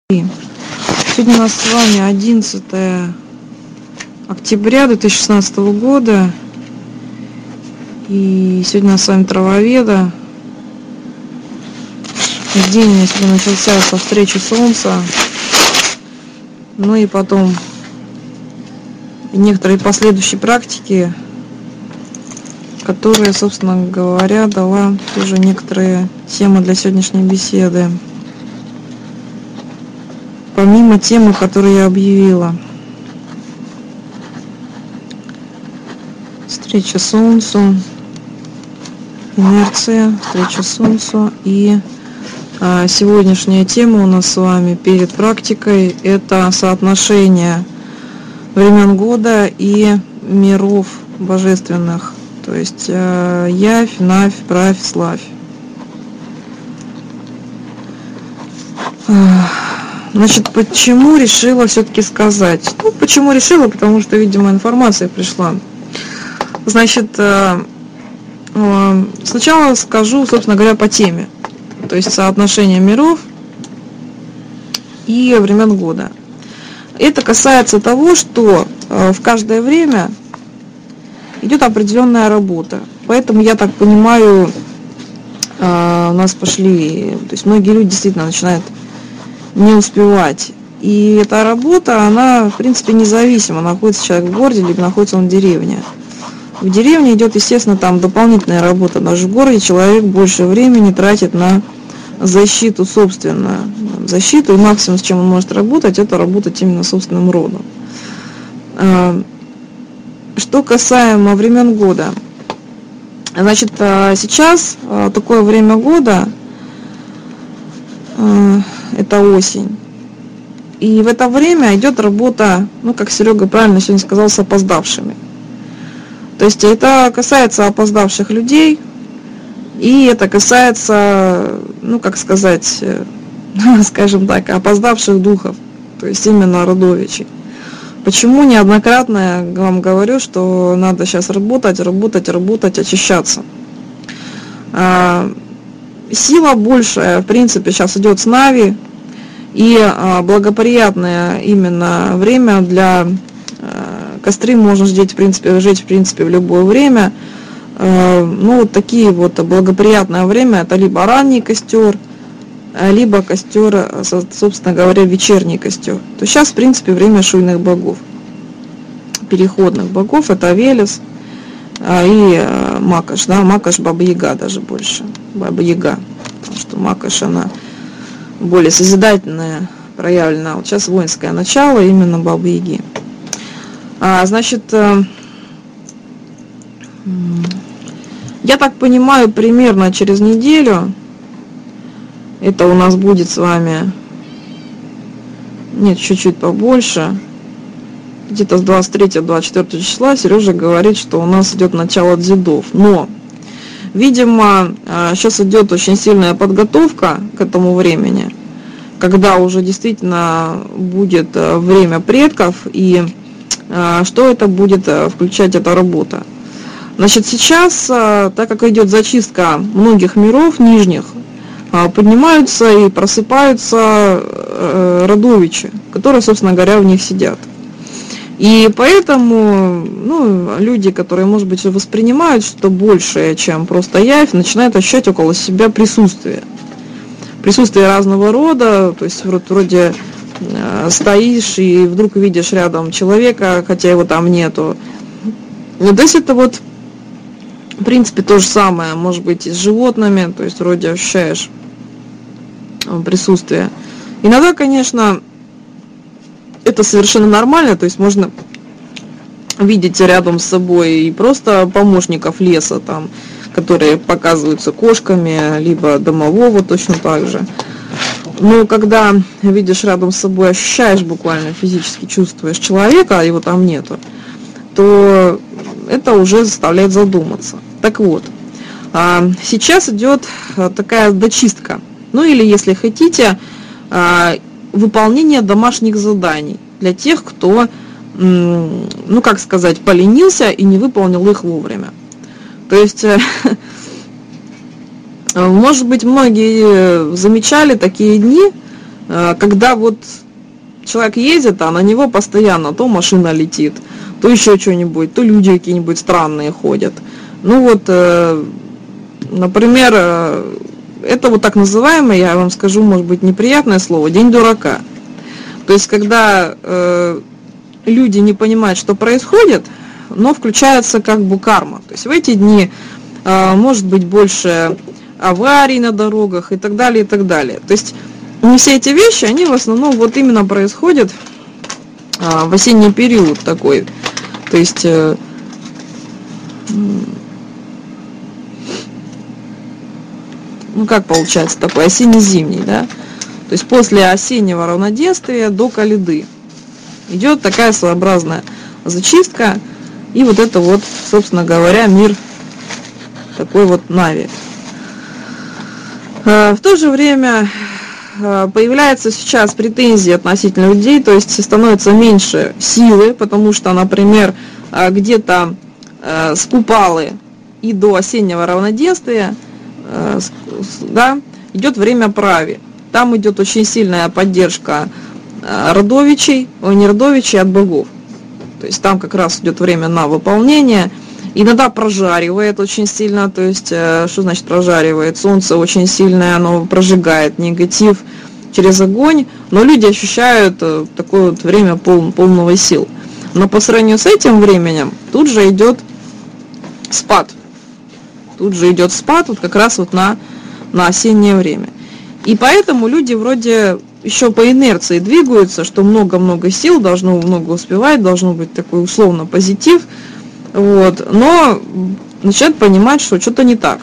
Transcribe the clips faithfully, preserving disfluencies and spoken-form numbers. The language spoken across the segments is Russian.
Сегодня у нас с вами одиннадцатое октября две тысячи шестнадцатого года. И сегодня у нас с вами Травоведа. День у меня сегодня начался со встречи Солнца. Ну и потом некоторые последующие практики, которые, собственно говоря, дала тоже некоторые темы для сегодняшней беседы. Помимо темы, которую я объявила. Встреча Солнцу, инерция, встреча Солнцу. И а, сегодняшняя тема у нас с вами перед практикой — это соотношение времен года и миров божественных. То есть а, явь, навь, правь, славь. Значит, почему решила все-таки сказать? Ну, почему решила? Потому что, видимо, информация пришла. Значит, сначала скажу, собственно говоря, по теме. То есть соотношение миров и времен года. Это касается того, что в каждое время идет определенная работа. Поэтому, я так понимаю, у нас пошли... То есть многие люди действительно начинают не успевать. И эта работа, она, в принципе, независима, находится человек в городе, либо находится он в деревне. В деревне идет, естественно, там дополнительная работа. Даже в городе человек больше времени тратит на защиту собственную. Защиту, и максимум, с чем он может работать, это работать именно собственным родом. Что касаемо времен года. Значит, сейчас такое время года, это осень. И в это время идет работа, ну, как Серега правильно сегодня сказал, с опоздавшими. То есть это касается опоздавших людей, и это касается, ну, как сказать, скажем так, опоздавших духов, то есть именно родовичей. Почему неоднократно я вам говорю, что надо сейчас работать, работать, работать, очищаться. Сила большая, в принципе, сейчас идет с Нави, и а, благоприятное именно время для а, костры можно жечь, в принципе, жечь, в принципе, в любое время. А, ну, вот такие вот благоприятное время, это либо ранний костер, либо костер, собственно говоря, вечерний костер. То сейчас, в принципе, время шуйных богов, переходных богов, это Велес и Макаш, да, Макаш Баба Яга даже больше, Баба Яга, потому что Макаш, она более созидательная, проявлена. Вот сейчас воинское начало именно Бабы Яги. А, значит, я так понимаю, примерно через неделю, это у нас будет с вами, нет, чуть-чуть побольше, где-то с двадцать третьего — двадцать четвёртого числа Сережа говорит, что у нас идет начало дзидов. Но, видимо, сейчас идет очень сильная подготовка к этому времени, когда уже действительно будет время предков, и что это будет включать эта работа. Значит, сейчас, так как идет зачистка многих миров нижних, поднимаются и просыпаются родовичи, которые, собственно говоря, в них сидят. И поэтому, ну, люди, которые, может быть, воспринимают что-то большее, чем просто явь, начинают ощущать около себя присутствие. Присутствие разного рода, то есть вроде, вроде э, стоишь и вдруг видишь рядом человека, хотя его там нету. Ну, то есть это вот, в принципе, то же самое, может быть, и с животными, то есть вроде ощущаешь присутствие. Иногда, конечно, это совершенно нормально, то есть можно видеть рядом с собой и просто помощников леса, там, которые показываются кошками, либо домового точно так же. Но когда видишь рядом с собой, ощущаешь буквально физически, чувствуешь человека, а его там нету, то это уже заставляет задуматься. Так вот, сейчас идет такая дочистка, ну или, если хотите, выполнение домашних заданий для тех, кто, ну как сказать, поленился и не выполнил их вовремя. То есть Может быть, многие замечали такие дни, когда вот человек едет, а на него постоянно то машина летит, то еще что-нибудь, то люди какие-нибудь странные ходят. Ну вот, например, это вот так называемое, я вам скажу, может быть, неприятное слово, день дурака. То есть, когда э, люди не понимают, что происходит, но включается как бы карма. То есть в эти дни э, может быть больше аварий на дорогах и так далее, и так далее. То есть не все эти вещи, они в основном вот именно происходят э, в осенний период такой. То есть э, ну как получается такой осенне-зимний, да? То есть после осеннего равноденствия до коляды идет такая своеобразная зачистка, и вот это вот, собственно говоря, мир такой вот Нави. В то же время появляются сейчас претензии относительно людей, то есть становится меньше силы, потому что, например, где-то с Купалы и до осеннего равноденствия, да, идет время Прави. Там идет очень сильная поддержка родовичей, ой, не родовичей, а от богов. То есть там как раз идет время на выполнение. Иногда прожаривает очень сильно, то есть что значит прожаривает? Солнце очень сильное, оно прожигает негатив через огонь, но люди ощущают такое вот время пол, полного сил. Но по сравнению с этим временем тут же идет спад. Тут же идет спад вот как раз вот на, на осеннее время. И поэтому люди вроде еще по инерции двигаются, что много-много сил, должно много успевать, должно быть такой условно позитив. Вот, но начинают понимать, что что-то не так.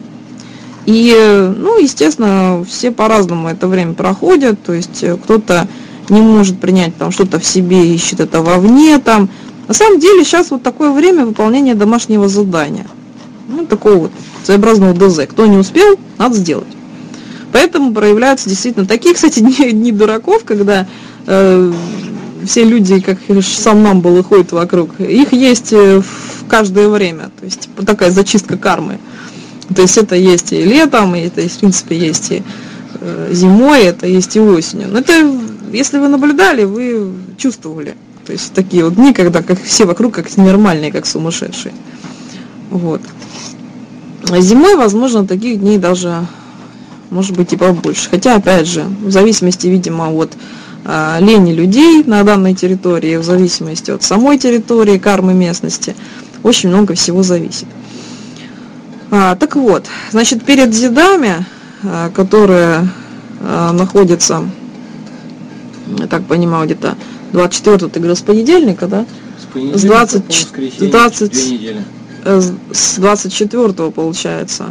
И, ну, естественно, все по-разному это время проходят. То есть кто-то не может принять там что-то в себе, ищет это вовне там. На самом деле сейчас вот такое время выполнения домашнего задания. Ну, такого вот своеобразного ДЗ. Кто не успел, надо сделать. Поэтому проявляются действительно такие, кстати, дни, дни дураков, когда э, все люди, как сомнамбулы, ходят вокруг. Их есть в каждое время. То есть такая зачистка кармы. То есть это есть и летом, и это, в принципе, есть и э, зимой, это есть и осенью. Но это, если вы наблюдали, вы чувствовали. То есть такие вот дни, когда как все вокруг как ненормальные, как сумасшедшие. Вот. А зимой, возможно, таких дней даже может быть и побольше. Хотя, опять же, в зависимости, видимо, от э, лени людей на данной территории, в зависимости от самой территории, кармы местности, очень много всего зависит. А, так вот, значит, перед зидами, а, которые а, находятся, я так понимаю, где-то двадцать четвёртого, ты говорил, с понедельника, да? С, с двадцать, с двадцать, с двадцать четвёртого получается.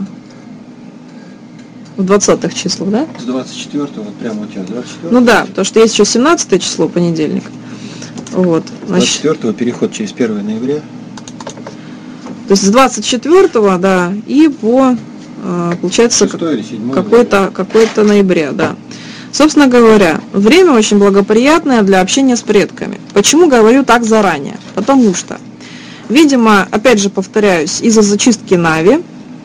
В двадцатых числах, да? С двадцать четвёртого, вот прямо у тебя, двадцать четвёртого. Ну да, потому что есть еще семнадцатое число, понедельник. Вот. Значит, двадцать четвёртого переход через первое ноября. То есть с двадцать четвёртого, да, и по, получается, какой-то, какой-то ноября, да. Собственно говоря, время очень благоприятное для общения с предками. Почему говорю так заранее? Потому что, видимо, опять же повторяюсь, из-за зачистки Нави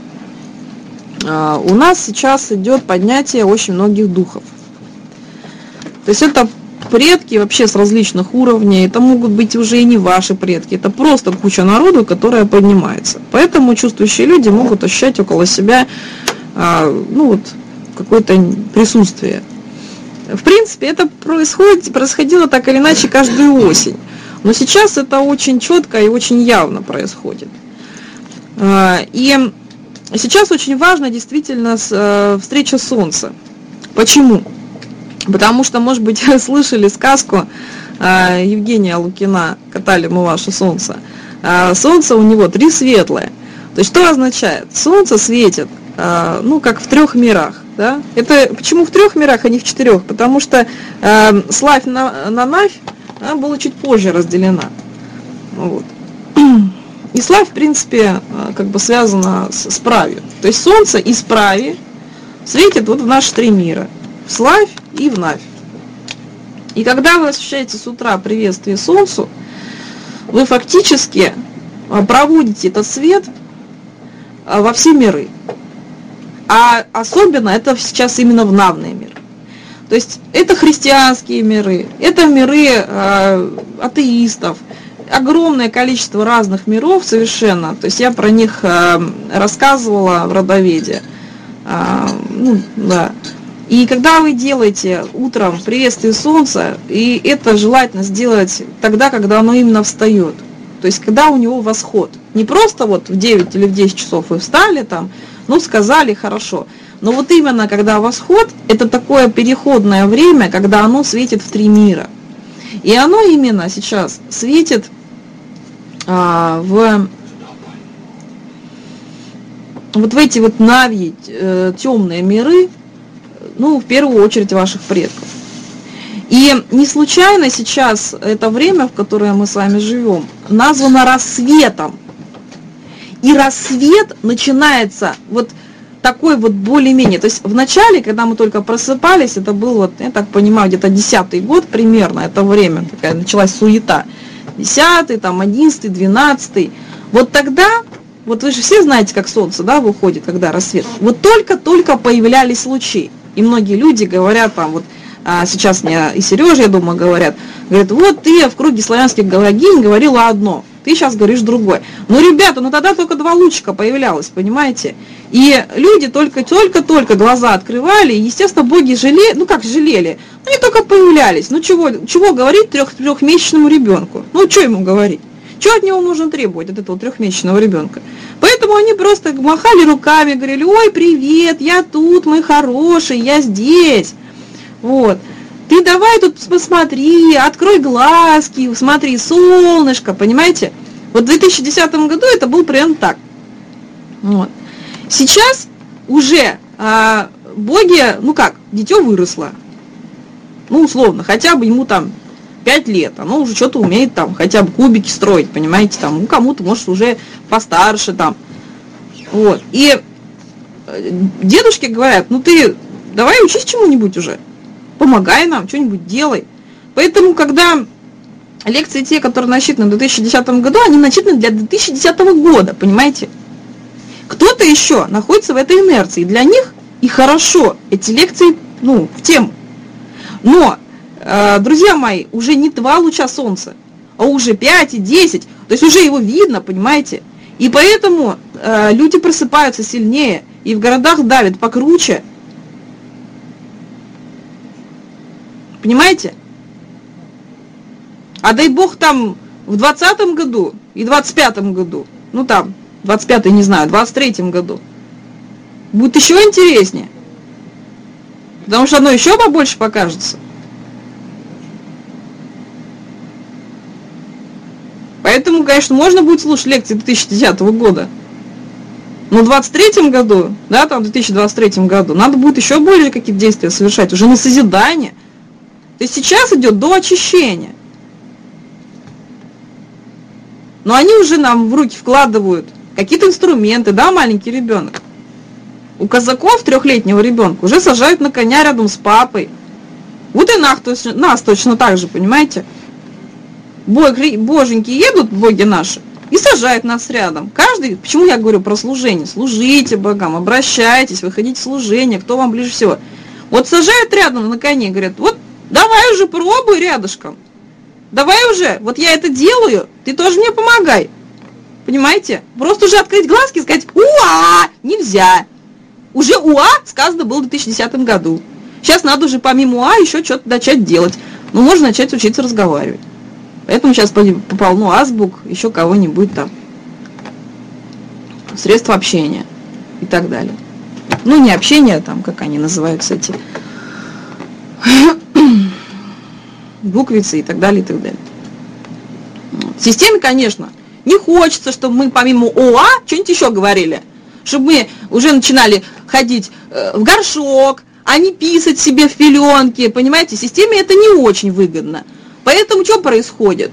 у нас сейчас идет поднятие очень многих духов. То есть это предки вообще с различных уровней, это могут быть уже и не ваши предки, это просто куча народу, которая поднимается. Поэтому чувствующие люди могут ощущать около себя ну, вот, какое-то присутствие. В принципе, это происходит, происходило так или иначе каждую осень. Но сейчас это очень четко и очень явно происходит. И сейчас очень важно действительно встреча Солнца. Почему? Потому что, может быть, слышали сказку Евгения Лукина «Катали мы ваше солнце». Солнце у него три светлое. То есть что означает? Солнце светит, ну, как в трех мирах. Да? Это почему в трех мирах, а не в четырех? Потому что э, славь на, на Навь она была чуть позже разделена. Вот. И славь, в принципе, как бы связана с, с правью. То есть солнце из прави светит вот в наши три мира. В славь и в Навь. И когда вы ощущаете с утра приветствие солнцу, вы фактически проводите этот свет во все миры. А особенно это сейчас именно в навный мир. То есть это христианские миры, это миры э, атеистов, огромное количество разных миров совершенно. То есть я про них э, рассказывала в родоведе. Э, ну, да. И когда вы делаете утром приветствие солнца, и это желательно сделать тогда, когда оно именно встает. То есть когда у него восход. Не просто вот в девять или в десять часов вы встали там, ну сказали хорошо. Но вот именно когда восход, это такое переходное время, когда оно светит в три мира. И оно именно сейчас светит а, в вот в эти вот навьи, э, темные миры, ну, в первую очередь ваших предков. И не случайно сейчас это время, в которое мы с вами живем, названо рассветом. И рассвет начинается вот такой вот более-менее, то есть в начале, когда мы только просыпались, это был вот, я так понимаю, где-то десятый год примерно, это время, такая началась суета, десятый, там, одиннадцатый, двенадцатый, вот тогда, вот вы же все знаете, как солнце, да, выходит, когда рассвет, вот только-только появлялись лучи, и многие люди говорят там, вот, а сейчас мне и Сережа, я думаю, говорят, говорят, вот ты в круге славянских галогинь говорила одно, ты сейчас говоришь другое. Ну, ребята, ну тогда только два лучика появлялось, понимаете? И люди только-только-только глаза открывали, и, естественно, боги жалели, ну как жалели, они только появлялись. Ну чего, чего говорить трех, трехмесячному ребенку? Ну что ему говорить? Что от него нужно требовать, от этого трехмесячного ребенка? Поэтому они просто махали руками, говорили, ой, привет, я тут, мой хороший, я здесь. Вот. Ты давай тут посмотри, открой глазки, смотри, солнышко, понимаете? Вот в две тысячи десятом году это был примерно так. Вот. Сейчас уже а, боги, ну как, дитё выросло. Ну, условно, хотя бы ему там пять лет, оно уже что-то умеет там, хотя бы кубики строить, понимаете, там, ну, кому-то, может, уже постарше там. Вот. И дедушки говорят, ну ты давай учись чему-нибудь уже. Помогай нам, что-нибудь делай. Поэтому, когда лекции те, которые насчитаны в две тысячи десятом году, они насчитаны для две тысячи десятого года, понимаете? Кто-то еще находится в этой инерции. Для них и хорошо эти лекции, ну, в тему. Но, э, друзья мои, уже не два луча солнца, а уже пять и десять. То есть уже его видно, понимаете? И поэтому э, люди просыпаются сильнее, и в городах давит покруче. Понимаете? А дай бог там в двадцатом году и двадцать пятом году, ну там, двадцать пятый не знаю, двадцать третьем году, будет еще интереснее. Потому что оно еще побольше покажется. Поэтому, конечно, можно будет слушать лекции две тысячи десятого года. Но в двадцать третьем году, да, там в две тысячи двадцать третьем году, надо будет еще более какие-то действия совершать, уже на созидание. То есть сейчас идет до очищения. Но они уже нам в руки вкладывают какие-то инструменты, да, маленький ребенок. У казаков трехлетнего ребенка уже сажают на коня рядом с папой. Вот и нас точно, нас точно так же, понимаете? Боги, боженьки едут, боги наши, и сажают нас рядом. Каждый, почему я говорю про служение? Служите богам, обращайтесь, выходите в служение, кто вам ближе всего. Вот сажают рядом на коне, говорят, вот давай уже пробуй рядышком. Давай уже, вот я это делаю, ты тоже мне помогай. Понимаете? Просто уже открыть глазки и сказать «Уа!» нельзя. Уже «Уа» сказано было в две тысячи десятом году. Сейчас надо уже помимо «Уа» еще что-то начать делать. Ну, можно начать учиться разговаривать. Поэтому сейчас полно азбук, еще кого-нибудь там. Средства общения и так далее. Ну, не общение, там, как они называются эти... буквицы и так далее, и так далее. В системе, конечно, не хочется, чтобы мы помимо ОА что-нибудь еще говорили. Чтобы мы уже начинали ходить э, в горшок, а не писать себе в пеленки. Понимаете, системе это не очень выгодно. Поэтому что происходит?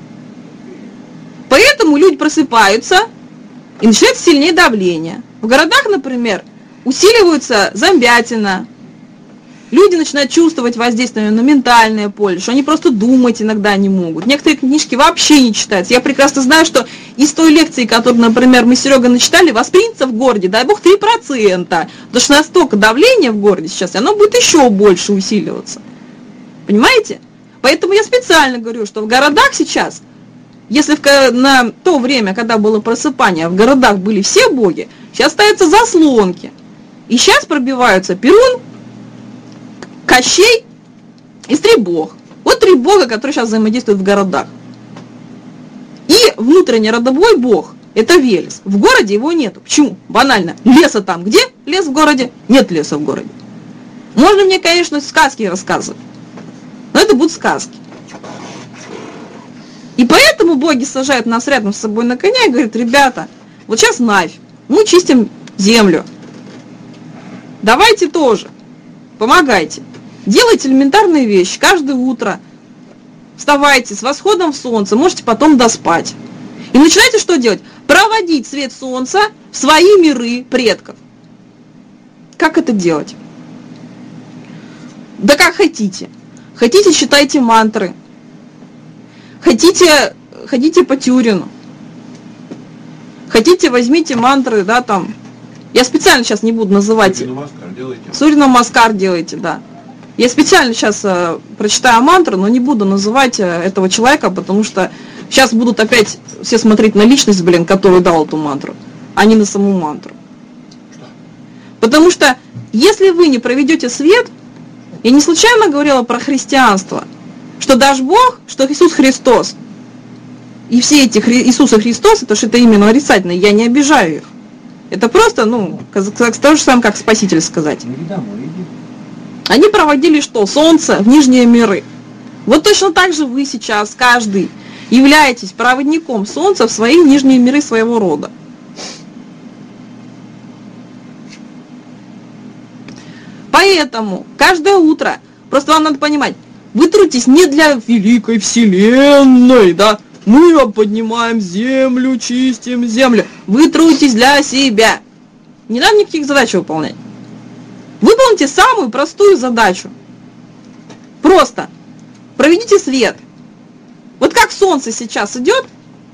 Поэтому люди просыпаются и начинается сильнее давление. В городах, например, усиливается зомбятина. Люди начинают чувствовать воздействие на ментальное поле, что они просто думать иногда не могут. Некоторые книжки вообще не читаются. Я прекрасно знаю, что из той лекции, которую, например, мы с Серегой начитали, воспринято в городе, дай бог, три процента. Потому что настолько давление в городе сейчас, и оно будет еще больше усиливаться. Понимаете? Поэтому я специально говорю, что в городах сейчас, если в, на то время, когда было просыпание, в городах были все боги, сейчас ставятся заслонки. И сейчас пробиваются Перун, Кощей и Стребог. Вот три бога, которые сейчас взаимодействуют в городах. И внутренний родовой бог – это Велес. В городе его нету. Почему? Банально. Леса там где? Лес в городе? Нет леса в городе. Можно мне, конечно, сказки рассказывать, но это будут сказки. И поэтому боги сажают нас рядом с собой на коня и говорят: ребята, вот сейчас Навь, мы чистим землю. Давайте тоже, помогайте. Делайте элементарные вещи каждое утро. Вставайте с восходом солнца, можете потом доспать. И начинайте что делать? Проводить свет солнца в свои миры предков. Как это делать? Да как хотите. Хотите, читайте мантры. Хотите, ходите по Тюрину. Хотите, возьмите мантры, да, там. Я специально сейчас не буду называть. Сурья Намаскар делайте. Сурья Намаскар делайте, да. Я специально сейчас э, прочитаю мантру, но не буду называть э, этого человека, потому что сейчас будут опять все смотреть на личность, блин, которую дал эту мантру, а не на саму мантру. Что? Потому что если вы не проведете свет, я не случайно говорила про христианство, что даже Бог, что Иисус Христос, и все эти Хри... Иисуса Христос, это что это имя нарицательное, я не обижаю их. Это просто, ну, то же самое, как Спаситель сказать. Они проводили что? Солнце в нижние миры. Вот точно так же вы сейчас, каждый, являетесь проводником Солнца в свои нижние миры своего рода. Поэтому каждое утро, просто вам надо понимать, вы трудитесь не для великой вселенной, да, мы поднимаем землю, чистим землю. Вы трудитесь для себя. Не надо никаких задач выполнять. Выполните самую простую задачу. Просто проведите свет. Вот как солнце сейчас идет,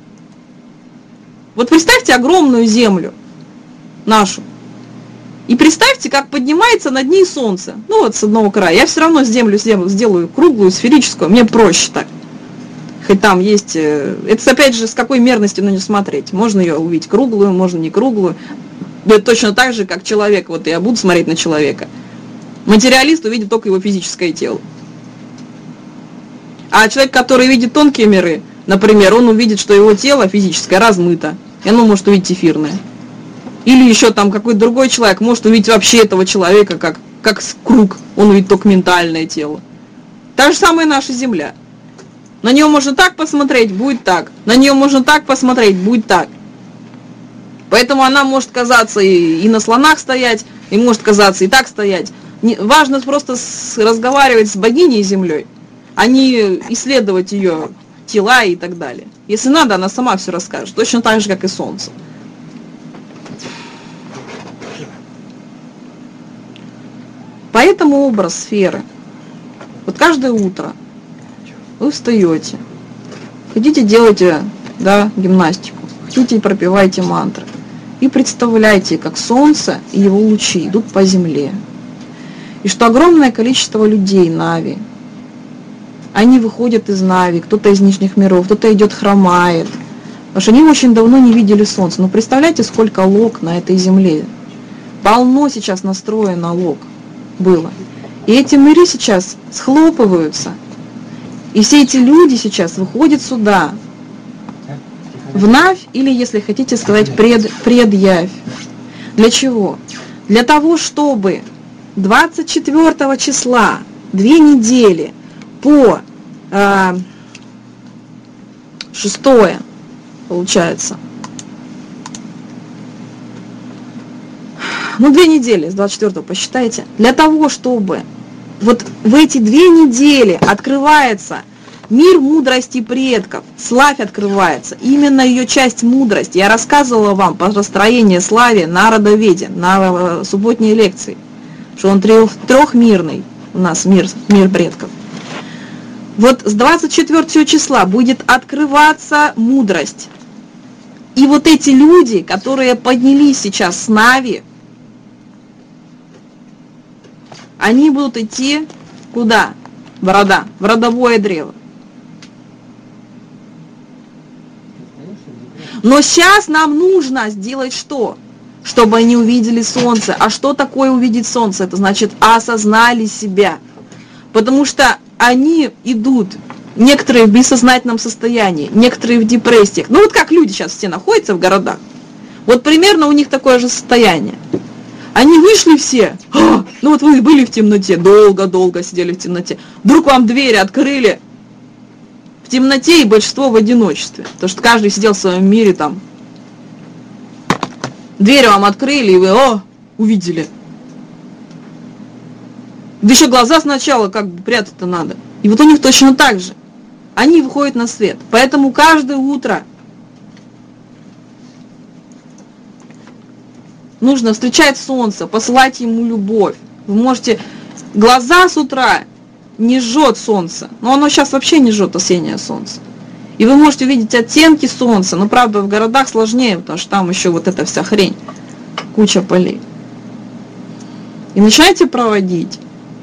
вот представьте огромную землю нашу. И представьте, как поднимается над ней солнце. Ну вот с одного края. Я все равно землю сделаю круглую, сферическую. Мне проще так. Хоть там есть... Это опять же с какой мерностью на нее смотреть. Можно ее увидеть круглую, можно не круглую. Это точно так же, как человек. Вот я буду смотреть на человека. Материалист увидит только его физическое тело. А человек, который видит тонкие миры, например, он увидит, что его тело физическое размыто. И оно может увидеть эфирное. Или еще там какой-то другой человек может увидеть вообще этого человека как, как круг. Он увидит только ментальное тело. Та же самая наша Земля. На нее можно так посмотреть, будет так. На нее можно так посмотреть, будет так. Поэтому она может казаться и, и на слонах стоять, и может казаться и так стоять. Не, важно просто с, разговаривать с богиней Землей, а не исследовать ее тела и так далее. Если надо, она сама все расскажет. Точно так же, как и Солнце. Поэтому образ сферы. Вот каждое утро вы встаете, хотите делайте, да, гимнастику, хотите пропевайте мантры. И представляйте, как солнце и его лучи идут по земле. И что огромное количество людей Нави, они выходят из Нави, кто-то из нижних миров, кто-то идет хромает. Потому что они очень давно не видели солнца. Но представляете, сколько лог на этой земле. Полно сейчас настроено лог было. И эти миры сейчас схлопываются. И все эти люди сейчас выходят сюда, в Навь, или, если хотите сказать, пред, предявь. Для чего? Для того, чтобы двадцать четвёртого числа, две недели по э, шестое, получается, ну, две недели, с двадцать четвёртого посчитайте, для того, чтобы вот в эти две недели открывается мир мудрости предков, славь открывается, именно ее часть мудрости. Я рассказывала вам по расстроению славе на Родоведе, на субботней лекции, что он трех, трехмирный. у нас мир, мир предков. Вот с двадцать четвёртого числа будет открываться мудрость. И вот эти люди, которые поднялись сейчас с Нави, они будут идти куда? В рода, в родовое древо. Но сейчас нам нужно сделать что? Чтобы они увидели солнце. А что такое увидеть солнце? Это значит осознали себя. Потому что они идут, некоторые в бессознательном состоянии, некоторые в депрессиях. Ну вот как люди сейчас все находятся в городах. Вот примерно у них такое же состояние. Они вышли все, а, ну вот вы были в темноте, долго-долго сидели в темноте. Вдруг вам двери открыли в темноте, и большинство в одиночестве. Потому что каждый сидел в своем мире там. Двери вам открыли, и вы, о, увидели. Да еще глаза сначала как бы прятать-то надо. И вот у них точно так же. Они выходят на свет. Поэтому каждое утро нужно встречать солнце, посылать ему любовь. Вы можете... Глаза с утра не жжет солнце. Но оно сейчас вообще не жжет, осеннее солнце. И вы можете увидеть оттенки солнца. Но, правда, в городах сложнее, потому что там еще вот эта вся хрень. Куча полей. И начинайте проводить.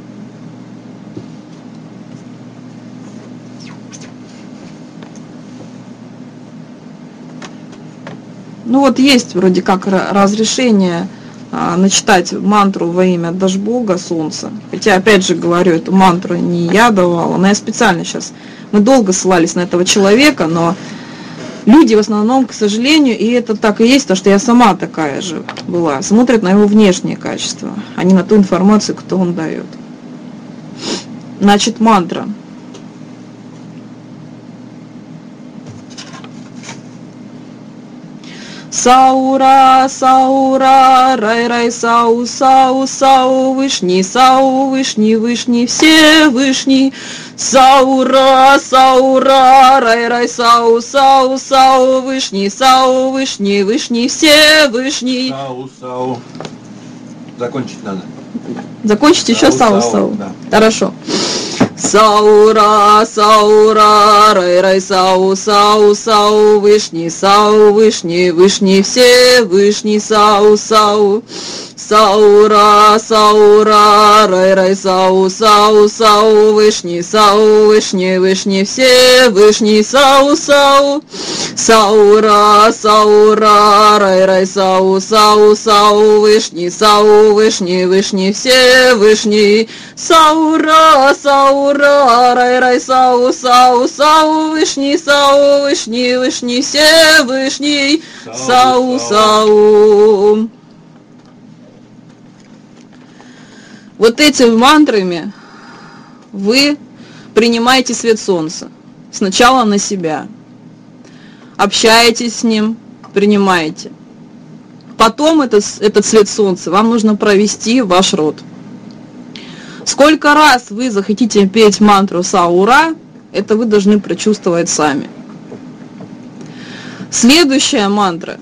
Ну вот есть вроде как разрешение а, начитать мантру во имя Дашбога Солнца. Хотя, опять же говорю, эту мантру не я давала, но я специально сейчас... Мы долго ссылались на этого человека, но люди в основном, к сожалению, и это так и есть, потому что я сама такая же была, смотрят на его внешние качества, а не на ту информацию, кто он дает. Значит, мантра. Саура, Саура, Рай, Рай, Сау, Сау, Сау, Вышний, Сау, Вышний, Вышний, Всевышний. Саура, Саура, Рай, Рай, Сау, Сау, Сау, Вышний, Сау, Вышний, Вышний, Всевышний. Сау, Сау. Закончить надо. Закончить еще Сау, Сау. Сау. Да. Хорошо. Саура, Саура, Рай, Рай, Сау, Сау, Сау, Вышний, Сау, Вышний, Вышний, Всевышний, Сау, Сау. Саура, Саура, Рай, Рай, Сау, Сау, Сау, Вышний, Сау, Вышний, Вышний, Всевышний, Сау, Сау. Саура, Саура, Рай, Рай, Сау, Сау, Сау, Вышний, Сау, Вышний, Вышний, Всевышний. Саура, Саура, Рай, Рай, Сау, Сау, Сау, Вышний, Сау, Вышний, Вышний, Всевышний. Сау, Сау. Вот этими мантрами вы принимаете свет солнца. Сначала на себя. Общаетесь с ним, принимаете. Потом этот, этот свет солнца вам нужно провести в ваш род. Сколько раз вы захотите петь мантру Саура, это вы должны прочувствовать сами. Следующая мантра.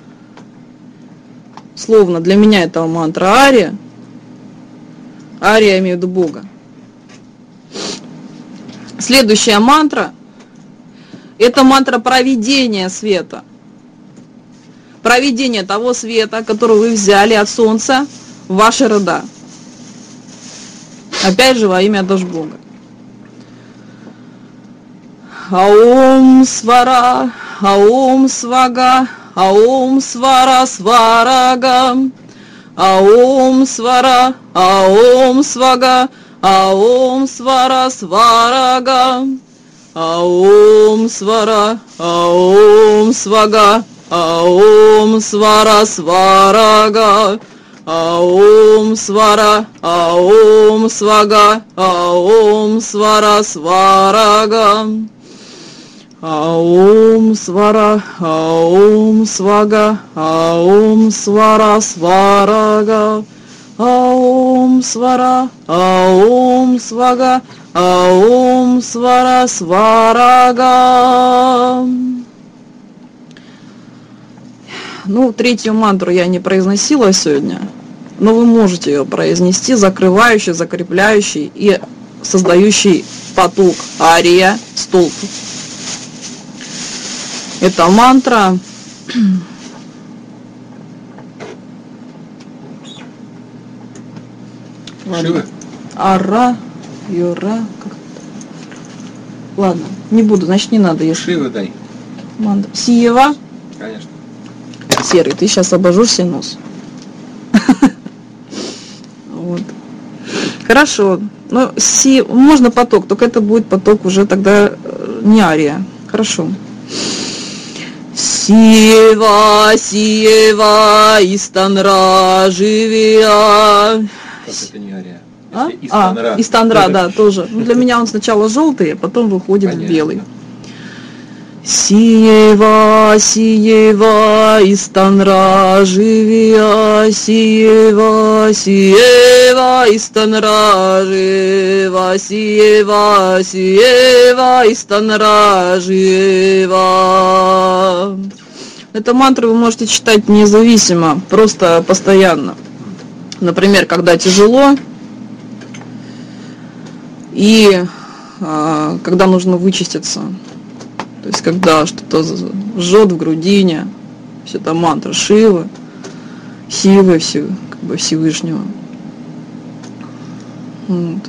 Словно для меня это мантра Ария. Ария, я имею в виду Бога. Следующая мантра – это мантра провидения света. Провидение того света, который вы взяли от солнца в ваши рода. Опять же во имя Дашбога. Аум свара, аум свага, аум свара сварага. Аум свара, аум свага, аум свара сварага. Аум свара, аум свага, аум свара сварага. Аум свара, аум свага, аум свара сварага. Аум свара, аум свага, аум свара сварага. Аум свара, аум свага, аум свара сварага. Ну, третью мантру я не произносила сегодня. но вы можете ее произнести, закрывающий, закрепляющий и создающий поток ария столб. Это мантра. Шивы? Ара, Юра. Как... Ладно, не буду, значит не надо. Если... Шивы дай. Мантра. Сиева. Конечно. Серый, ты сейчас обожжешься нос. Вот. Хорошо. Но си... можно поток, только это будет поток уже тогда не ария. Хорошо. Сиева, Сиева, Истанра, живия. Это не ария. А? Истанра. А, Истанра, да, тоже. Ну, для меня он сначала желтый, а потом выходит Понятно. в белый. Сиева, Сиева, Истанра, живия, Сиева, Сиева, Истанра, жива, Сиева, Сиева, Истанра, жива. Эту мантру вы можете читать независимо, просто постоянно. Например, когда тяжело и а, когда нужно вычиститься. То есть, когда что-то жжет в грудине, все это мантра Шивы, Сивы, все, как бы Всевышнего. Вот.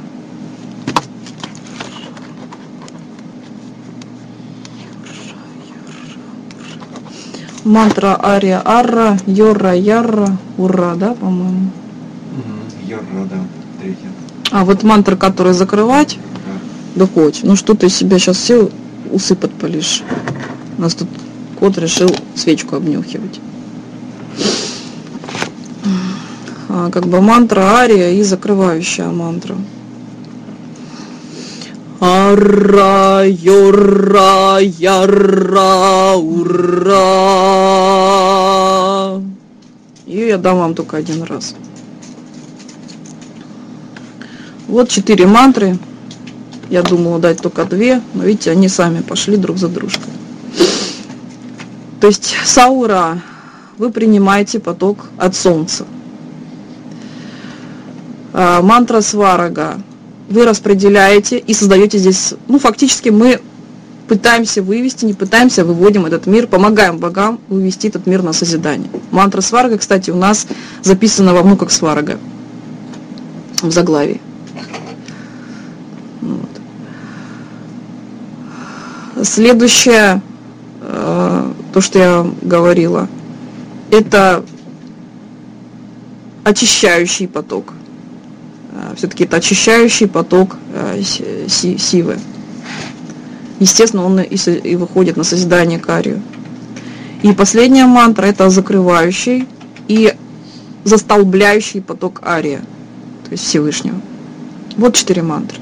Мантра Ария Арра, Йорра Ярра, Ура, да, по-моему? Угу. Йорра, да, третья. А вот мантра, которую закрывать, Да. да хоть, ну что ты себя сейчас все усы подпалишь. У нас тут кот решил свечку обнюхивать. А, как бы мантра Ария и закрывающая мантра. Арра, Йорра, Ярра, Ура. Ее я дам вам только один раз. Вот четыре мантры. Я думала дать только две, но видите, они сами пошли друг за дружкой. То есть саура, вы принимаете поток от солнца. А, мантра сварага, вы распределяете и создаете здесь, ну фактически мы пытаемся вывести, не пытаемся, выводим этот мир, помогаем богам вывести этот мир на созидание. Мантра сварага, кстати, у нас записана во внуках сварага в заглавии. Вот. Следующее, э, то, что я говорила, это очищающий поток. Э, все-таки это очищающий поток э, си, сивы. Естественно, он и, и выходит на созидание карию. И последняя мантра это закрывающий и застолбляющий поток ария, то есть Всевышнего. Вот четыре мантры.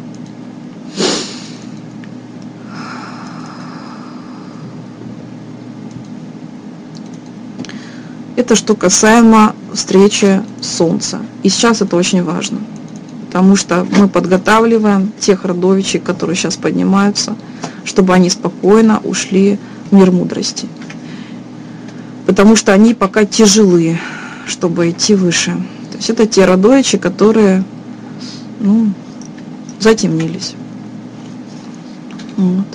Это что касаемо встречи Солнца. И сейчас это очень важно, потому что мы подготавливаем тех родовичей, которые сейчас поднимаются, чтобы они спокойно ушли в мир мудрости. Потому что они пока тяжелые, чтобы идти выше. То есть это те родовичи, которые, ну, затемнились. Вот.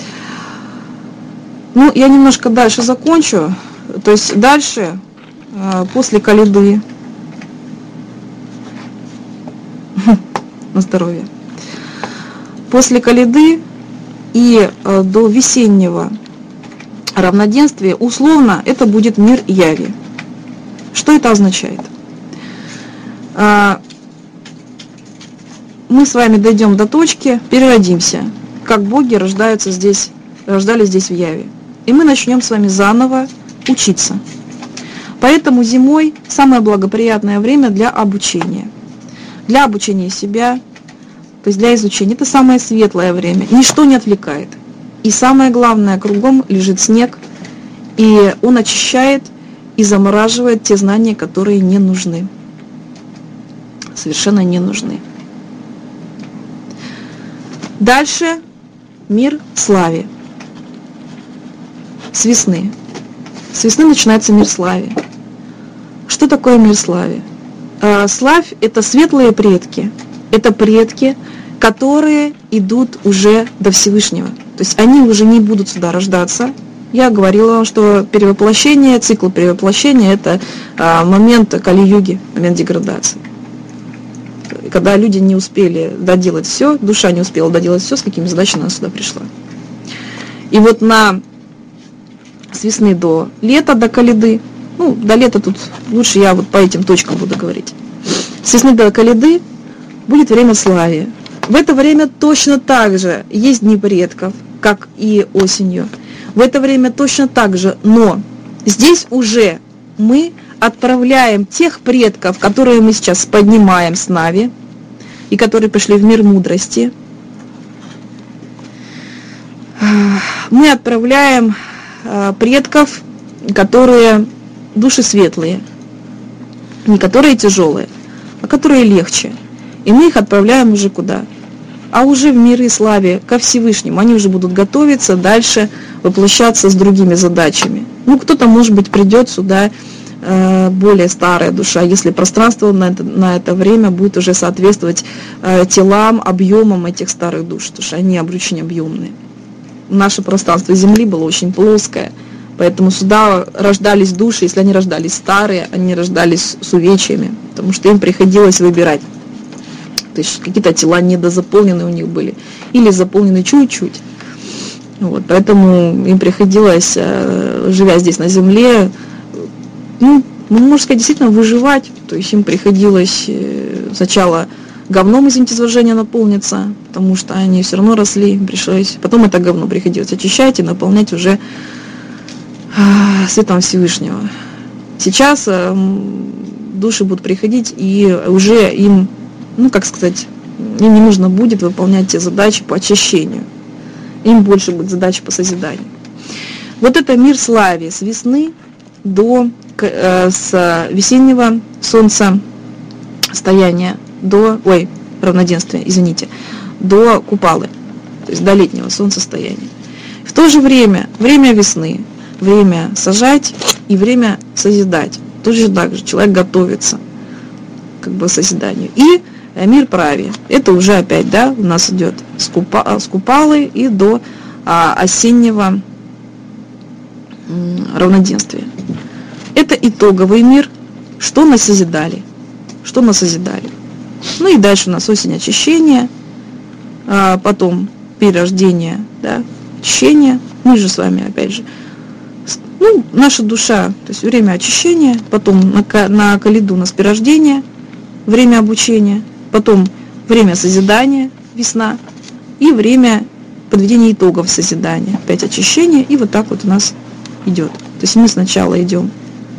Ну, я немножко дальше закончу. То есть дальше, после Калиды, на здоровье, после Калиды и до весеннего равноденствия, условно, это будет мир Яви. Что это означает? Мы с вами дойдем до точки, переродимся, как боги рождаются здесь, рождались здесь в Яве. И мы начнем с вами заново учиться. Поэтому зимой самое благоприятное время для обучения. Для обучения себя, то есть для изучения. Это самое светлое время. Ничто не отвлекает. И самое главное, кругом лежит снег, и он очищает и замораживает те знания, которые не нужны. Совершенно не нужны. Дальше мир славе. С весны. С весны начинается мир славе. Что такое мир славе? э, славь – это светлые предки, это предки, которые идут уже до Всевышнего. То есть они уже не будут сюда рождаться. Я говорила вам, что перевоплощение, цикл перевоплощения – это э, момент Кали-юги, момент деградации. Когда люди не успели доделать все, душа не успела доделать все, с какими задачами она сюда пришла. И вот на с весны до лета, до Калиды, ну, до лета тут лучше я вот по этим точкам буду говорить. С весны до Калиды будет время славия. В это время точно так же есть дни предков, как и осенью. В это время точно так же, но здесь уже мы отправляем тех предков, которые мы сейчас поднимаем с Нави, и которые пришли в мир мудрости. Мы отправляем предков, которые души светлые, не которые тяжелые, а которые легче. И мы их отправляем уже куда? А уже в миры славе, ко Всевышнему. Они уже будут готовиться дальше воплощаться с другими задачами. Ну, кто-то, может быть, придет сюда, э, более старая душа, если пространство на это, на это время будет уже соответствовать э, телам, объемам этих старых душ, потому что они очень объемные. Наше пространство Земли было очень плоское, поэтому сюда рождались души, если они рождались старые, они рождались с увечьями, потому что им приходилось выбирать. То есть какие-то тела недозаполнены у них были, или заполнены чуть-чуть. Вот, поэтому им приходилось, живя здесь на Земле, ну, можно сказать, действительно выживать. То есть им приходилось сначала говном, извините за выражение, наполниться, потому что они все равно росли, им пришлось. Потом это говно приходилось очищать и наполнять уже а, светом Всевышнего. Сейчас а, души будут приходить, и уже им, ну, как сказать, им не нужно будет выполнять те задачи по очищению. Им больше будет задача по созиданию. Вот это мир славы с весны до, э, с весеннего солнцестояния до, ой, равноденствия, извините, до Купалы, то есть до летнего солнцестояния. В то же время, время весны, время сажать и время созидать. Тоже так же человек готовится как бы к созиданию. И мир прави, это уже опять, да, у нас идет с, купа, с Купалы и до а, осеннего м, равноденствия. Это итоговый мир, что насозидали, что насозидали. Ну и дальше у нас осень очищения, а потом перерождение, да, очищение. Мы же с вами, опять же, ну, наша душа, то есть время очищения, потом на, на Калиду у нас перерождение, время обучения, потом время созидания, весна, и время подведения итогов созидания, опять очищение, и вот так вот у нас идет. То есть мы сначала идем,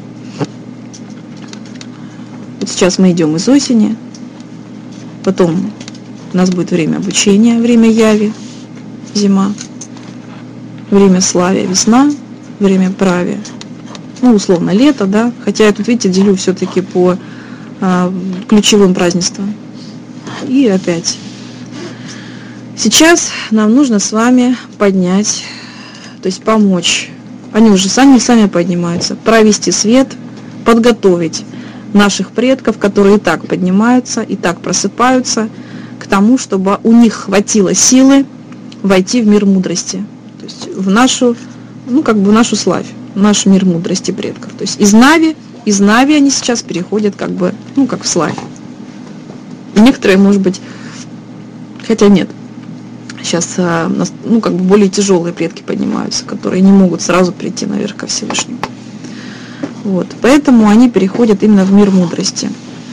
вот сейчас мы идем из осени, потом у нас будет время обучения, время яви, зима, время славия, весна, время правия, ну, условно, лето, да, хотя я тут, видите, делю все-таки по а, ключевым празднествам. И опять. Сейчас нам нужно с вами поднять, то есть помочь, они уже сами сами поднимаются, провести свет, подготовить наших предков, которые и так поднимаются, и так просыпаются, к тому, чтобы у них хватило силы войти в мир мудрости, то есть в нашу, ну, как бы в нашу славь, в наш мир мудрости предков. То есть из Нави, из Нави они сейчас переходят как бы, ну, как в славь. И некоторые, может быть, хотя нет, сейчас, ну, как бы более тяжелые предки поднимаются, которые не могут сразу прийти наверх ко Всевышнему. Вот, поэтому они переходят именно в мир мудрости.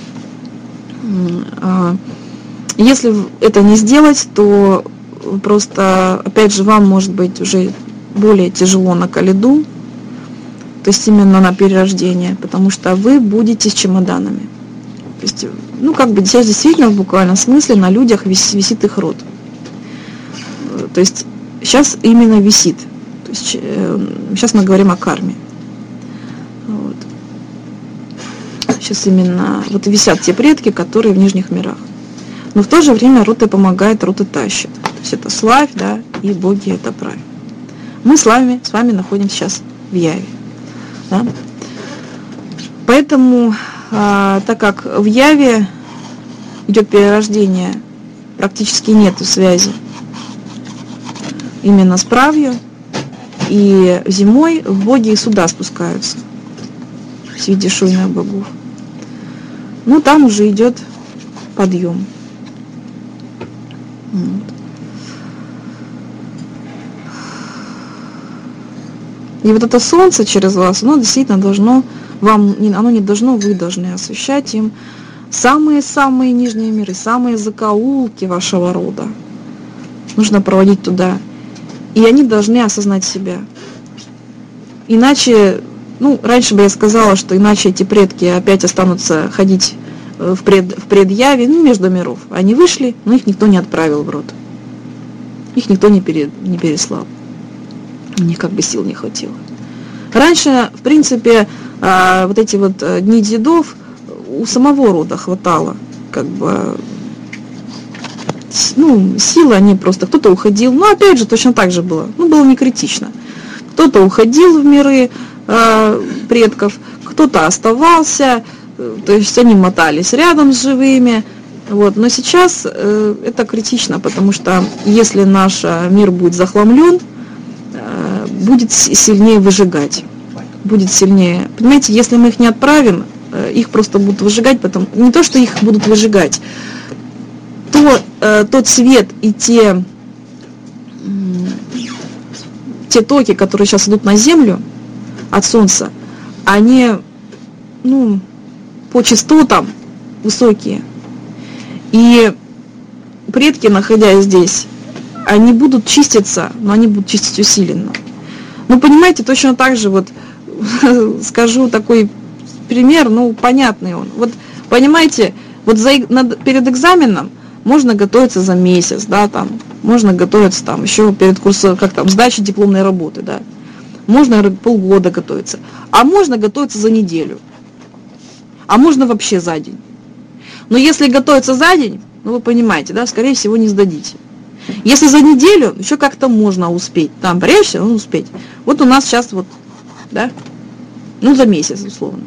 Если это не сделать, то просто, опять же, вам может быть уже более тяжело на Калиду, то есть именно на перерождение, потому что вы будете с чемоданами. То есть, ну, как бы сейчас действительно в буквальном смысле на людях вис, висит их род. То есть сейчас именно висит. То есть, э, сейчас мы говорим о карме. Вот. Сейчас именно вот висят те предки, которые в нижних мирах. Но в то же время род и помогает, род и тащит. То есть это славь, да, и боги это правь. Мы с вами, с вами находимся сейчас в Яве. Да? Поэтому а, так как в Яве идет перерождение, практически нету связи именно с правью, и зимой в боги и суда спускаются в виде шуйных богов. Ну, там уже идет подъем. Вот. И вот это солнце через вас, оно действительно должно, вам, оно не должно, вы должны освещать им самые-самые нижние миры, самые закоулки вашего рода. Нужно проводить туда. И они должны осознать себя. Иначе, ну, раньше бы я сказала, что иначе эти предки опять останутся ходить в, пред, в предъяве, ну, между миров. Они вышли, но их никто не отправил в род. Их никто не, пере, не переслал. У них как бы сил не хватило. Раньше, в принципе, вот эти вот дни дедов у самого рода хватало, как бы, ну, силы они просто, кто-то уходил, но опять же точно так же было, ну, было не критично. Кто-то уходил в миры э, предков, кто-то оставался, то есть они мотались рядом с живыми, вот. Но сейчас э, это критично, потому что если наш мир будет захламлен, э, будет сильнее выжигать, будет сильнее, понимаете, если мы их не отправим, э, их просто будут выжигать, потом, не то, что их будут выжигать, то э, тот свет и те, э, те токи, которые сейчас идут на Землю от Солнца, они, ну, по частотам высокие. И предки, находясь здесь, они будут чиститься, но они будут чистить усиленно. Ну, понимаете, точно так же, вот, скажу такой пример, ну, понятный он. Вот, понимаете, вот за, над, перед экзаменом можно готовиться за месяц, да, там, можно готовиться там еще перед курсом, как там, сдачей дипломной работы, да. Можно полгода готовиться, а можно готовиться за неделю, а можно вообще за день. Но если готовиться за день, ну вы понимаете, да, скорее всего не сдадите. Если за неделю, еще как-то можно успеть, там прежде, ну успеть. Вот у нас сейчас вот, да, ну за месяц условно.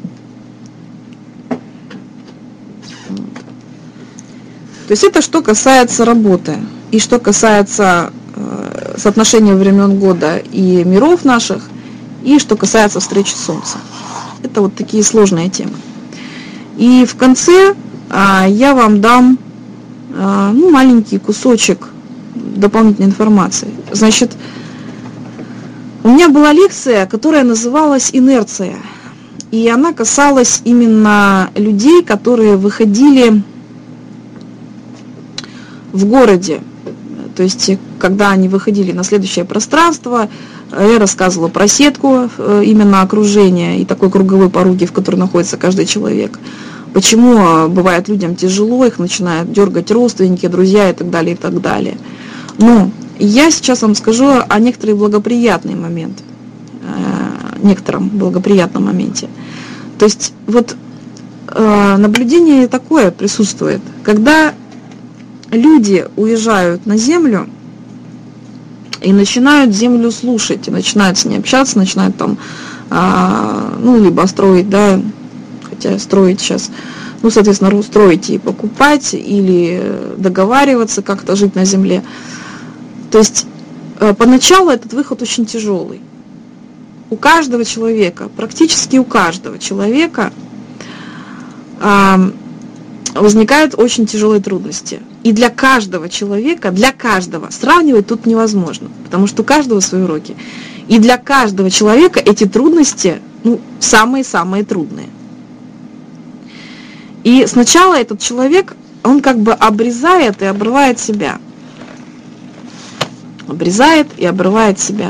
Вот. То есть это что касается работы. И что касается э, соотношения времен года и миров наших, и что касается встречи Солнца. Это вот такие сложные темы. И в конце а, я вам дам а, ну, маленький кусочек дополнительной информации. Значит, у меня была лекция, которая называлась «Инерция». И она касалась именно людей, которые выходили в городе. То есть, когда они выходили на следующее пространство, я рассказывала про сетку именно окружения и такой круговой поруки, в которой находится каждый человек. Почему бывает людям тяжело, их начинают дергать родственники, друзья и так далее, и так далее. Но я сейчас вам скажу о некоторых благоприятный момент, некотором благоприятном моменте. То есть вот наблюдение такое присутствует, когда люди уезжают на землю и начинают землю слушать, и начинают с ней общаться, начинают там, а, ну, либо строить, да, хотя строить сейчас, ну, соответственно, строить и покупать, или договариваться, как-то жить на земле. То есть а, поначалу этот выход очень тяжелый. У каждого человека, практически у каждого человека а, возникают очень тяжелые трудности. И для каждого человека, для каждого, сравнивать тут невозможно, потому что у каждого свои уроки. И для каждого человека эти трудности, ну, самые-самые трудные. И сначала этот человек, он как бы обрезает и обрывает себя. Обрезает и обрывает себя.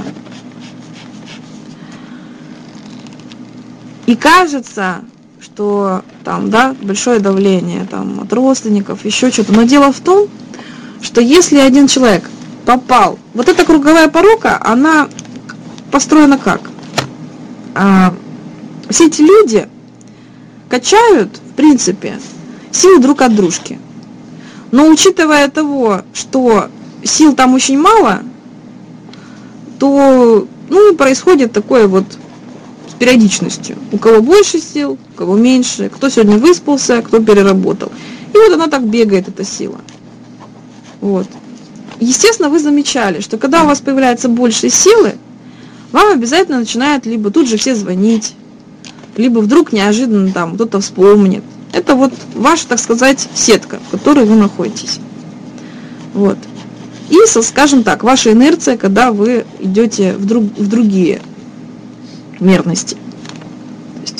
И кажется, что там, да, большое давление там, от родственников, еще что-то. Но дело в том, что если один человек попал, вот эта круговая порука, она построена как? А, все эти люди качают, в принципе, силы друг от дружки. Но учитывая того, что сил там очень мало, то, ну, происходит такое вот периодичностью. У кого больше сил, у кого меньше, кто сегодня выспался, кто переработал. И вот она так бегает, эта сила. Вот. Естественно, вы замечали, что когда у вас появляется больше силы, вам обязательно начинают либо тут же все звонить, либо вдруг неожиданно там кто-то вспомнит. Это вот ваша, так сказать, сетка, в которой вы находитесь. Вот. И, скажем так, ваша инерция, когда вы идете в, друг, в другие мерности. То есть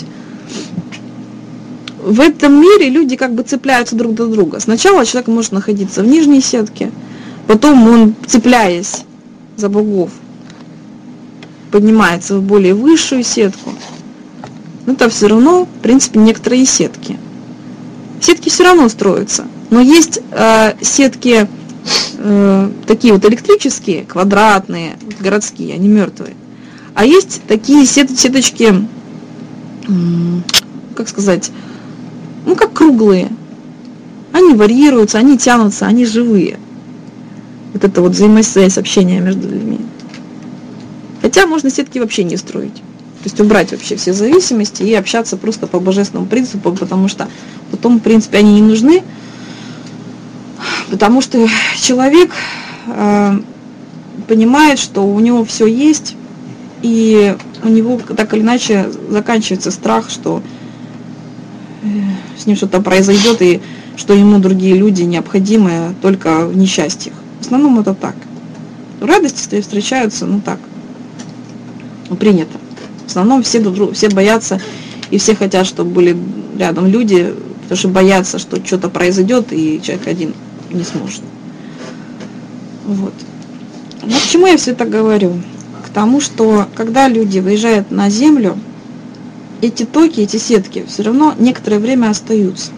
в этом мире люди как бы цепляются друг до друга. Сначала человек может находиться в нижней сетке, потом он, цепляясь за богов, поднимается в более высшую сетку. Но это все равно, в принципе, некоторые сетки. Сетки все равно строятся. Но есть э, сетки э, такие вот электрические, квадратные, городские, они мертвые. А есть такие сет, сеточки, э, как сказать, ну как круглые. Они варьируются, они тянутся, они живые. Вот это вот взаимосвязь, общение между людьми. Хотя можно сетки вообще не строить. То есть убрать вообще все зависимости и общаться просто по божественному принципу, потому что потом, в принципе, они не нужны. Потому что человек э, понимает, что у него все есть, и у него так или иначе заканчивается страх, что э, с ним что-то произойдет, и что ему другие люди необходимы только в несчастьях. В основном это так. Радости встречаются, ну так, принято. В основном все, друг, все боятся, и все хотят, чтобы были рядом люди, потому что боятся, что что-то произойдет, и человек один не сможет. Вот. Вот к чему я все это говорю? К тому, что когда люди выезжают на землю, эти токи, эти сетки все равно некоторое время остаются.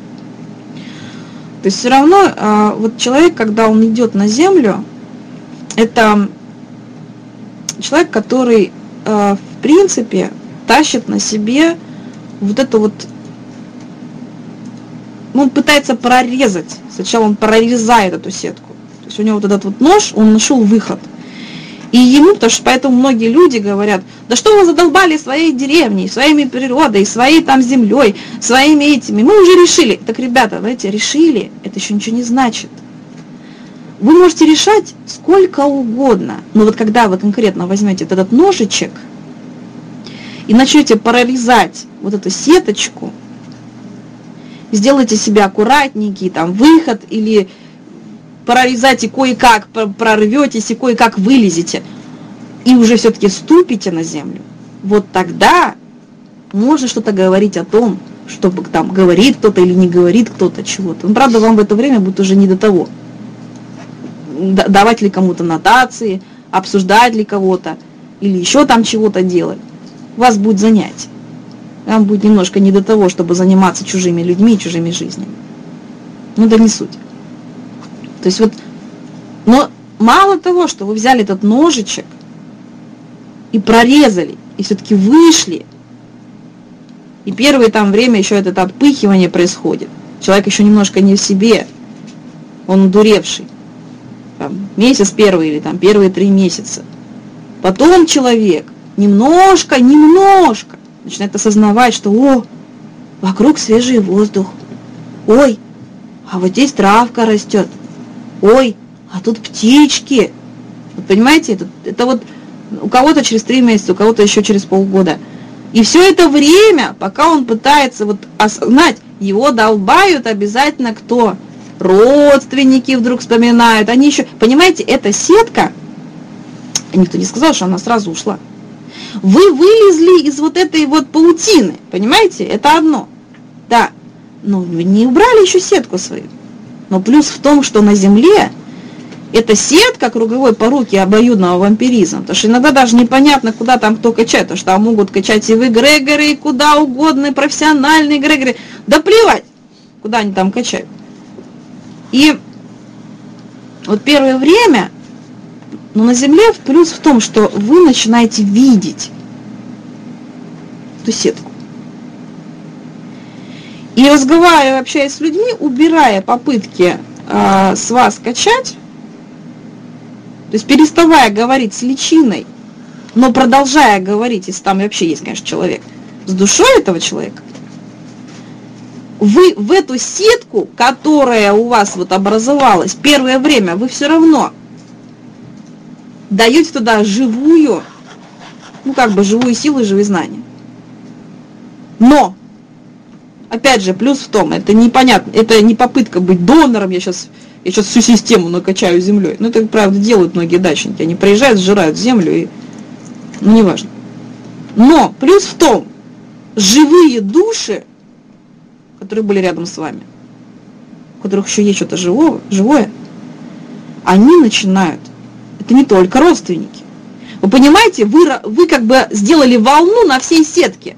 То есть все равно вот человек, когда он идет на землю, это человек, который в принципе тащит на себе вот это вот, ну, он пытается прорезать, сначала он прорезает эту сетку, то есть у него вот этот вот нож, он нашел выход, и ему, потому что поэтому многие люди говорят, да что вы задолбали своей деревней, своими природой, своей там землей, своими этими, мы уже решили. Так, ребята, знаете, решили, это еще ничего не значит. Вы можете решать сколько угодно, но вот когда вы конкретно возьмете вот этот ножичек и начнете прорезать вот эту сеточку, сделайте себе аккуратненький там выход, или прорезайте и кое-как прорветесь и кое-как вылезете, и уже все-таки ступите на землю, вот тогда можно что-то говорить о том, чтобы там говорит кто-то или не говорит кто-то чего-то. Но, правда, вам в это время будет уже не до того. Давать ли кому-то нотации, обсуждать ли кого-то, или еще там чего-то делать. У вас будет занятие. Вам будет немножко не до того, чтобы заниматься чужими людьми и чужими жизнями. Ну да не суть. То есть вот, но мало того, что вы взяли этот ножичек и прорезали, и все-таки вышли, и первое там время еще это отпыхивание происходит. Человек еще немножко не в себе, он одуревший. Там, месяц первый или там первые три месяца. Потом человек немножко, немножко начинает осознавать, что о, вокруг свежий воздух, ой, а вот здесь травка растет, ой, а тут птички. Вот понимаете, это, это вот у кого-то через три месяца, у кого-то еще через полгода. И все это время, пока он пытается вот осознать, его долбают обязательно кто? Родственники вдруг вспоминают, они еще, понимаете, эта сетка, никто не сказал, что она сразу ушла. Вы вылезли из вот этой вот паутины, понимаете, это одно, да, но вы не убрали еще сетку свою. Но плюс в том, что на земле эта сетка круговой поруки обоюдного вампиризма, потому что иногда даже непонятно, куда там кто качает, потому что там могут качать и в эгрегоры, и куда угодно, и профессиональные эгрегоры, да плевать, куда они там качают. И вот первое время, но на земле плюс в том, что вы начинаете видеть эту сетку. И разговаривая, общаясь с людьми, убирая попытки э, с вас качать, то есть переставая говорить с личиной Но продолжая говорить, если там вообще есть, конечно, человек, с душой этого человека, вы в эту сетку, которая у вас вот образовалась, первое время вы все равно даете туда живую, ну как бы живую силу и живые знания. Но, опять же, плюс в том, это непонятно, это не попытка быть донором, я сейчас, я сейчас всю систему накачаю землей. Ну это, правда, делают многие дачники, они приезжают, сжирают землю и, ну неважно. Но, плюс в том, живые души, которые были рядом с вами, у которых еще есть что-то живое, живое, они начинают, это не только родственники. Вы понимаете, вы, вы как бы сделали волну на всей сетке.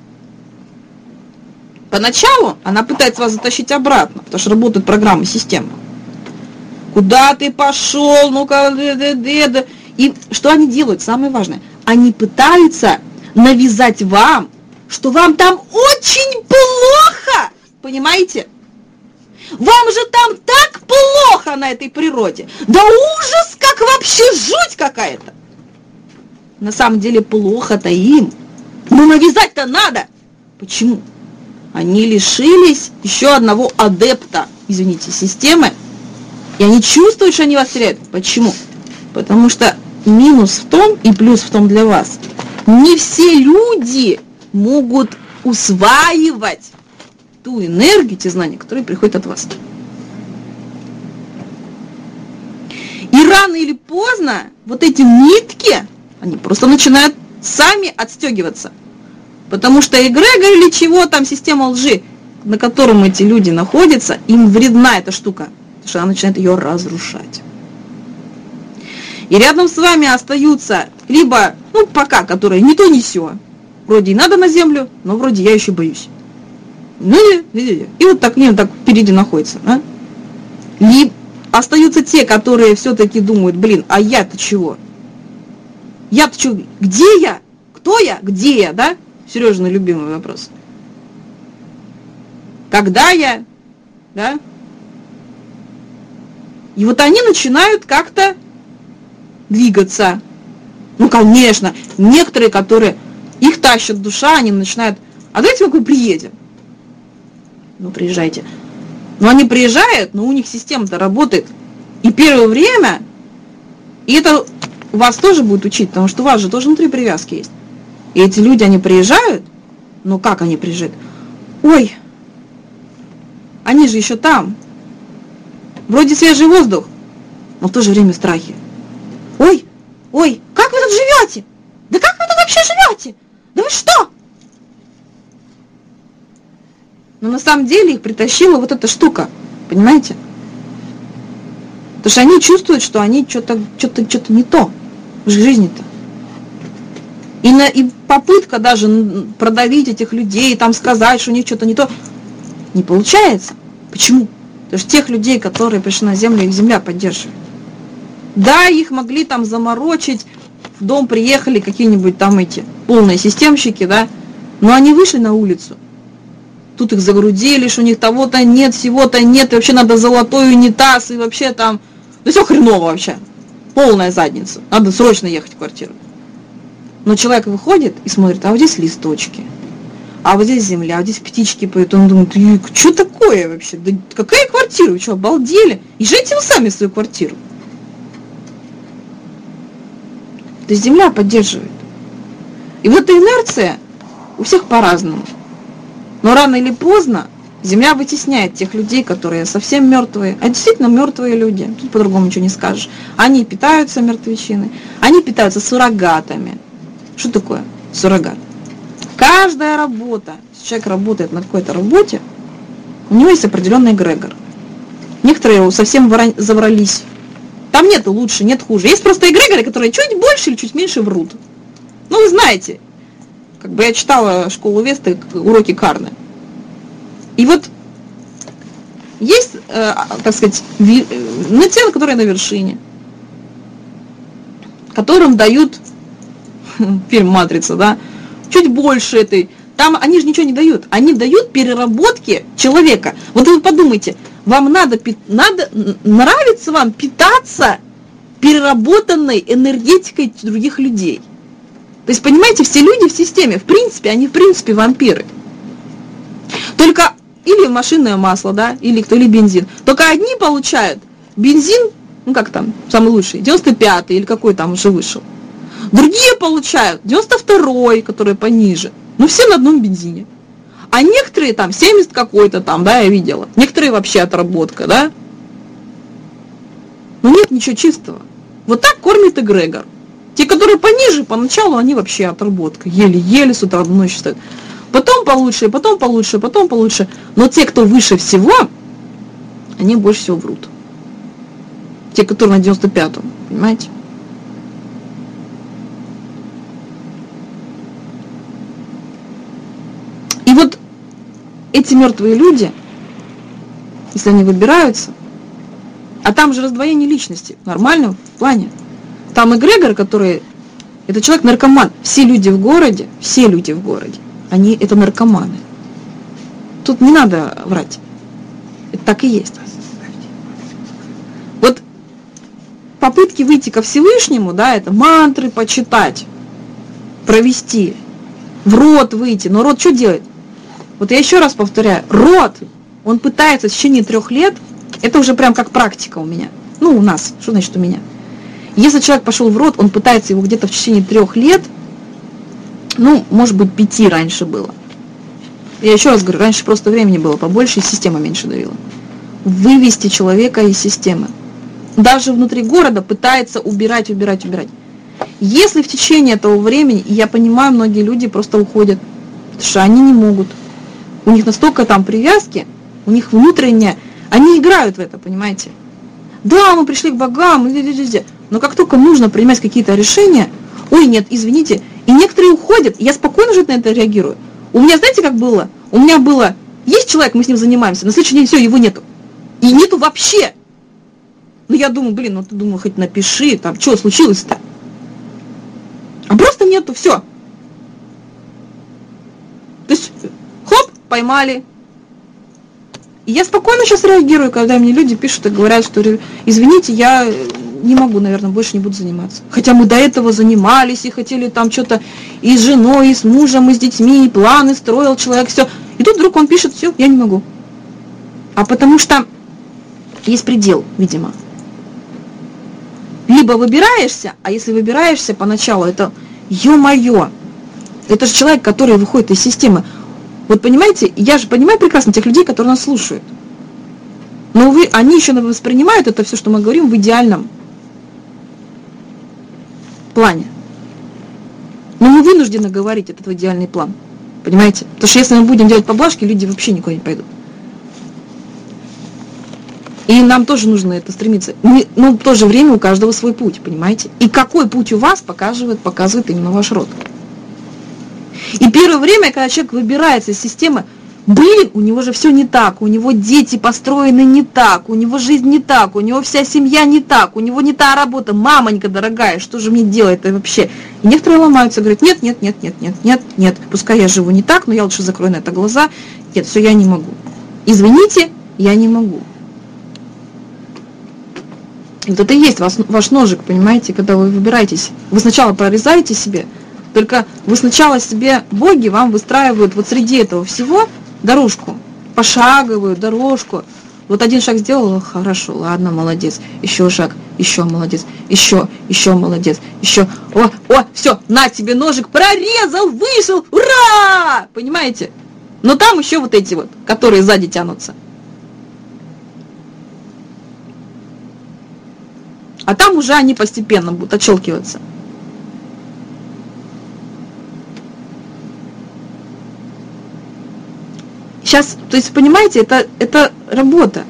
Поначалу она пытается вас затащить обратно, потому что работает программа, система. Куда ты пошел, ну-ка, и что они делают, самое важное, они пытаются навязать вам, что вам там очень плохо. Понимаете? Вам же там так плохо на этой природе. Да ужас, как вообще жуть какая-то. На самом деле плохо-то им. Но навязать-то надо. Почему? Они лишились еще одного адепта, извините, системы. И они чувствуют, что они вас теряют. Почему? Потому что минус в том и плюс в том для вас. Не все люди могут усваивать ту энергию, те знания, которые приходят от вас. И рано или поздно вот эти нитки, они просто начинают сами отстегиваться. Потому что эгрегор или чего там, система лжи, на котором эти люди находятся, им вредна эта штука, потому что она начинает ее разрушать. И рядом с вами остаются либо, ну пока, которые не то не сё, вроде и надо на землю, но вроде я еще боюсь. Ну и, и вот так, не, так впереди находится. Да? Либо остаются те, которые все-таки думают, блин, а я-то чего? Я-то что? Где я? Кто я? Где я? Да? Сережин любимый вопрос. Когда я? Да? И вот они начинают как-то двигаться. Ну, конечно, некоторые, которые их тащат душа, они начинают, а давайте мы приедем. Ну, приезжайте. Но они приезжают, но у них система-то работает. И первое время, и это вас тоже будет учить, потому что у вас же тоже внутри привязки есть. И эти люди, они приезжают, но как они приезжают? Ой, они же еще там. Вроде свежий воздух, но в то же время страхи. Ой, ой, как вы тут живете? Да как вы тут вообще живете? Да вы что? Но на самом деле их притащила вот эта штука, понимаете? Потому что они чувствуют, что они что-то что-то что-то не то в жизни-то. И, на, и попытка даже продавить этих людей, там сказать, что у них что-то не то, не получается. Почему? Потому что тех людей, которые пришли на землю, их земля поддерживает. Да, их могли там заморочить, в дом приехали какие-нибудь там эти полные системщики, да, но они вышли на улицу. Тут их загрудили, что у них того-то нет, всего-то нет, и вообще надо золотой унитаз, и вообще там, да все хреново вообще, полная задница, надо срочно ехать в квартиру. Но человек выходит и смотрит, а вот здесь листочки, а вот здесь земля, а вот здесь птички поют, он думает, что такое вообще, да какая квартира, вы что, обалдели? Езжайте вы сами в свою квартиру. То есть земля поддерживает. И вот эта инерция у всех по-разному. Но рано или поздно земля вытесняет тех людей, которые совсем мертвые, а действительно мертвые люди, тут по-другому ничего не скажешь. Они питаются мертвечиной, они питаются суррогатами. Что такое суррогат? Каждая работа, если человек работает на какой-то работе, у него есть определенный эгрегор. Некоторые совсем заврались. Там нет лучше, нет хуже. Есть просто эгрегоры, которые чуть больше или чуть меньше врут. Ну, вы знаете, как бы я читала школу Весты, уроки Карны. И вот есть, э, так сказать, ви, э, те, которые на вершине, которым дают, фильм «Матрица», да, чуть больше этой. Там они же ничего не дают. Они дают переработки человека. Вот вы подумайте, вам надо, надо, нравится вам питаться переработанной энергетикой других людей. То есть, понимаете, все люди в системе, в принципе, они в принципе вампиры. Только или машинное масло, да, или кто, или бензин. Только одни получают бензин, ну как там, самый лучший, девяносто пятый или какой там уже вышел. Другие получают девяносто второй, который пониже. Ну все на одном бензине. А некоторые там семьдесят какой-то там, да, я видела. Некоторые вообще отработка, да. Но нет ничего чистого. Вот так кормит эгрегор. Те, которые пониже, поначалу они вообще отработка. Еле-еле с утра до ночи стоят. Потом получше, потом получше, потом получше. Но те, кто выше всего, они больше всего врут. Те, которые на девяносто пятом, понимаете? И вот эти мертвые люди, если они выбираются, а там же раздвоение личности, нормально, в плане. Там эгрегор, который, это человек-наркоман. Все люди в городе, все люди в городе, они это наркоманы. Тут не надо врать. Это так и есть. Вот попытки выйти ко Всевышнему, да, это мантры почитать, провести, в рот выйти. Но рот что делает? Вот я еще раз повторяю, рот, он пытается в течение трех лет, это уже прям как практика у меня. Ну, у нас, что значит у меня? Если человек пошел в рот, он пытается его где-то в течение трех лет, ну, может быть, пяти раньше было. Я еще раз говорю, раньше просто времени было побольше, и система меньше давила. Вывести человека из системы. Даже внутри города пытается убирать, убирать, убирать. Если в течение этого времени, и я понимаю, многие люди просто уходят, потому что они не могут. У них настолько там привязки, у них внутреннее, они играют в это, понимаете? Да, мы пришли к богам, но как только нужно принимать какие-то решения, ой, нет, извините, и некоторые уходят, и я спокойно же на это реагирую. У меня, знаете, как было? У меня было, есть человек, мы с ним занимаемся, на следующий день все, его нету. И нету вообще. Ну, я думаю, блин, ну ты думаю, хоть напиши, там, что случилось-то? А просто нету, все. То есть, хлоп, поймали. И я спокойно сейчас реагирую, когда мне люди пишут и говорят, что, извините, я не могу, наверное, больше не буду заниматься. Хотя мы до этого занимались и хотели там что-то и с женой, и с мужем, и с детьми, и планы строил человек, все. И тут вдруг он пишет, все, я не могу. А потому что есть предел, видимо. Либо выбираешься, а если выбираешься поначалу, это ё-моё, это же человек, который выходит из системы. Вот понимаете, я же понимаю прекрасно тех людей, которые нас слушают. Но вы, они еще воспринимают это все, что мы говорим, в идеальном плане. Но мы вынуждены говорить этот идеальный план. Понимаете? Потому что если мы будем делать поблажки, люди вообще никуда не пойдут. И нам тоже нужно это стремиться. Мы, но в то же время у каждого свой путь, понимаете? И какой путь у вас показывает, показывает именно ваш род. И первое время, когда человек выбирается из системы, блин, у него же все не так, у него дети построены не так, у него жизнь не так, у него вся семья не так, у него не та работа, мамонька дорогая, что же мне делать-то вообще? И некоторые ломаются, говорят, нет, нет, нет, нет, нет, нет, нет, пускай я живу не так, но я лучше закрою на это глаза, нет, все, я не могу. Извините, я не могу. И вот это и есть ваш, ваш ножик, понимаете, когда вы выбираетесь. Вы сначала прорезаете себе, только вы сначала себе, боги вам выстраивают вот среди этого всего дорожку, пошаговую дорожку. Вот один шаг сделал, хорошо, ладно, молодец, еще шаг, еще молодец, еще, еще молодец, еще, о, о, все, на тебе ножик, прорезал, вышел, ура! Понимаете? Но там еще вот эти вот, которые сзади тянутся. А там уже они постепенно будут отщелкиваться. Сейчас, то есть, понимаете, это, это работа.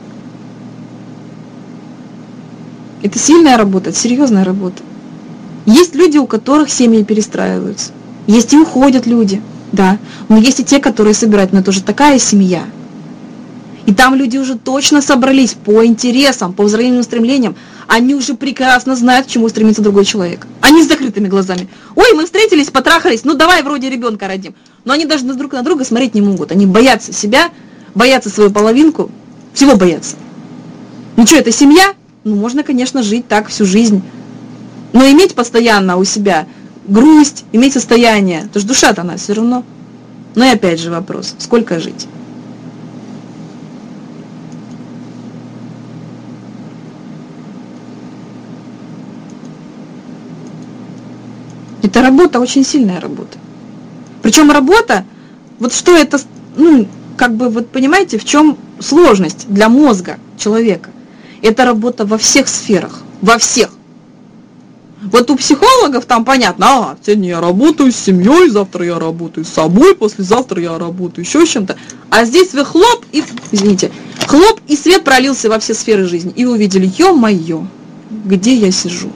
Это сильная работа, это серьезная работа. Есть люди, у которых семьи перестраиваются. Есть и уходят люди, да. Но есть и те, которые собирают, но это уже такая семья. И там люди уже точно собрались по интересам, по взаимным стремлениям. Они уже прекрасно знают, к чему стремится другой человек. Они с закрытыми глазами. Ой, мы встретились, потрахались, ну давай вроде ребенка родим. Но они даже друг на друга смотреть не могут. Они боятся себя, боятся свою половинку, всего боятся. Ну что, это семья? Ну можно, конечно, жить так всю жизнь. Но иметь постоянно у себя грусть, иметь состояние. Потому что душа-то она все равно. Но и опять же вопрос, сколько жить? Это работа, очень сильная работа. Причем работа, вот что это, ну, как бы, вот понимаете, в чем сложность для мозга человека? Это работа во всех сферах, во всех. Вот у психологов там понятно, ага, сегодня я работаю с семьей, завтра я работаю с собой, послезавтра я работаю еще с чем-то. А здесь вы хлоп и, извините, хлоп и свет пролился во все сферы жизни. И вы увидели, ё-моё, где я сижу?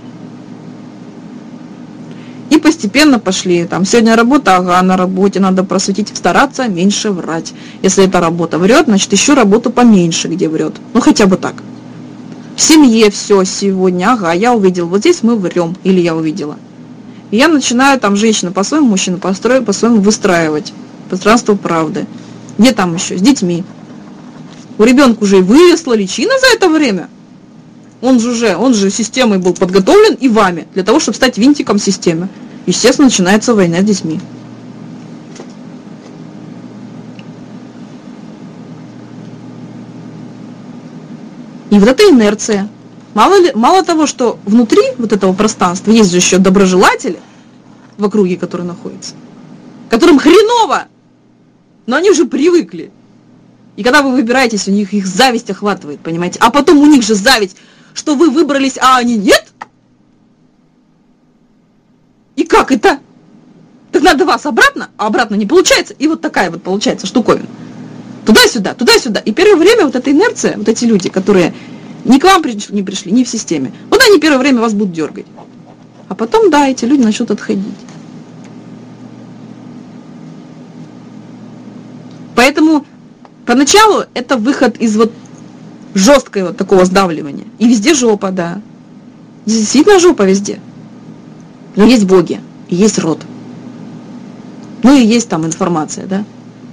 И постепенно пошли, там, сегодня работа, ага, на работе надо просветить, стараться меньше врать. Если эта работа врет, значит, ищу работу поменьше, где врет. Ну, хотя бы так. В семье все сегодня, ага, я увидел, вот здесь мы врем, или я увидела. И я начинаю там женщина по-своему, мужчина построить, по-своему выстраивать пространство правды. Где там еще? С детьми. У ребенка уже и выросла личина за это время. Он же уже, он же системой был подготовлен и вами, для того, чтобы стать винтиком системы. Естественно, начинается война с детьми. И вот эта инерция. Мало, ли, мало того, что внутри вот этого пространства есть же еще доброжелатели в округе, которые находятся, которым хреново, но они уже привыкли. И когда вы выбираетесь, у них их зависть охватывает, понимаете? А потом у них же зависть, что вы выбрались, а они нет? И как это? Так надо вас обратно, а обратно не получается. И вот такая вот получается штуковина. Туда-сюда, туда-сюда. И первое время вот эта инерция, вот эти люди, которые ни к вам не пришли, ни в системе, вот они первое время вас будут дергать. А потом, да, эти люди начнут отходить. Поэтому поначалу это выход из вот жесткого вот такого сдавливания. И везде жопа, да. Действительно жопа везде. Но есть боги, и есть род. Ну и есть там информация, да.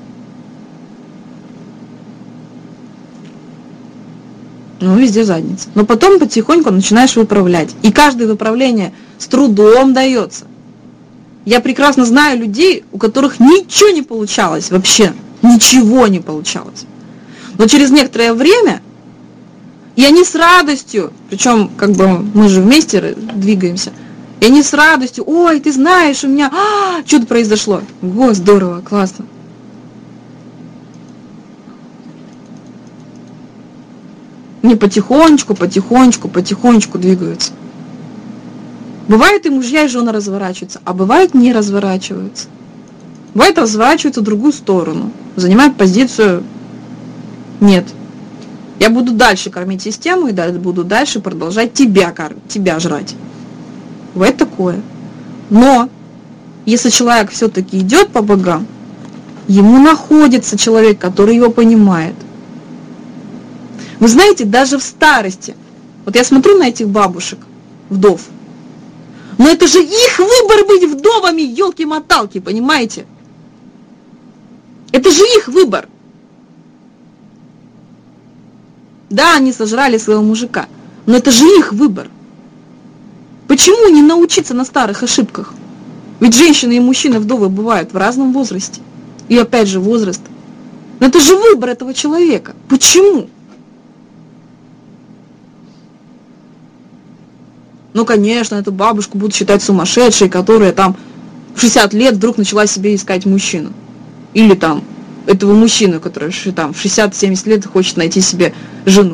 Ну, везде задница. Но потом потихоньку начинаешь выправлять. И каждое выправление с трудом дается. Я прекрасно знаю людей, у которых ничего не получалось вообще. Ничего не получалось. Но через некоторое время, и они с радостью, причем как бы мы же вместе двигаемся, и они с радостью, ой, ты знаешь, у меня а, что-то произошло. Го, здорово, классно. Они потихонечку, потихонечку, потихонечку двигаются. Бывает, и мужья, и жены разворачиваются, а бывает, не разворачиваются. Бывает, разворачиваются в другую сторону, занимают позицию «нет». Я буду дальше кормить систему, и буду дальше продолжать тебя кормить, тебя жрать. Бывает такое. Но, если человек все-таки идет по богам, ему находится человек, который его понимает. Вы знаете, даже в старости, вот я смотрю на этих бабушек, вдов, но это же их выбор быть вдовами, елки-моталки, понимаете? Это же их выбор. Да, они сожрали своего мужика, но это же их выбор. Почему не научиться на старых ошибках? Ведь женщины и мужчины вдовы бывают в разном возрасте. И опять же возраст. Но это же выбор этого человека. Почему? Ну, конечно, эту бабушку будут считать сумасшедшей, которая там в шестьдесят лет вдруг начала себе искать мужчину. Или там этого мужчину, который там в шестьдесят-семьдесят лет хочет найти себе жену.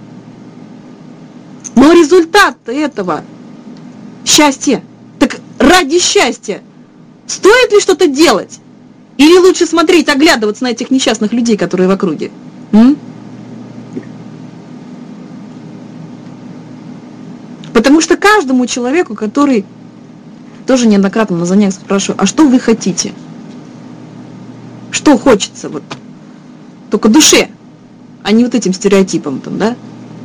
Но результат этого счастье. Так ради счастья стоит ли что-то делать? Или лучше смотреть, оглядываться на этих несчастных людей, которые в округе? М? Потому что каждому человеку, который тоже неоднократно на занятиях спрашиваю, а что вы хотите? Что хочется вот только душе, а не вот этим стереотипам там, да?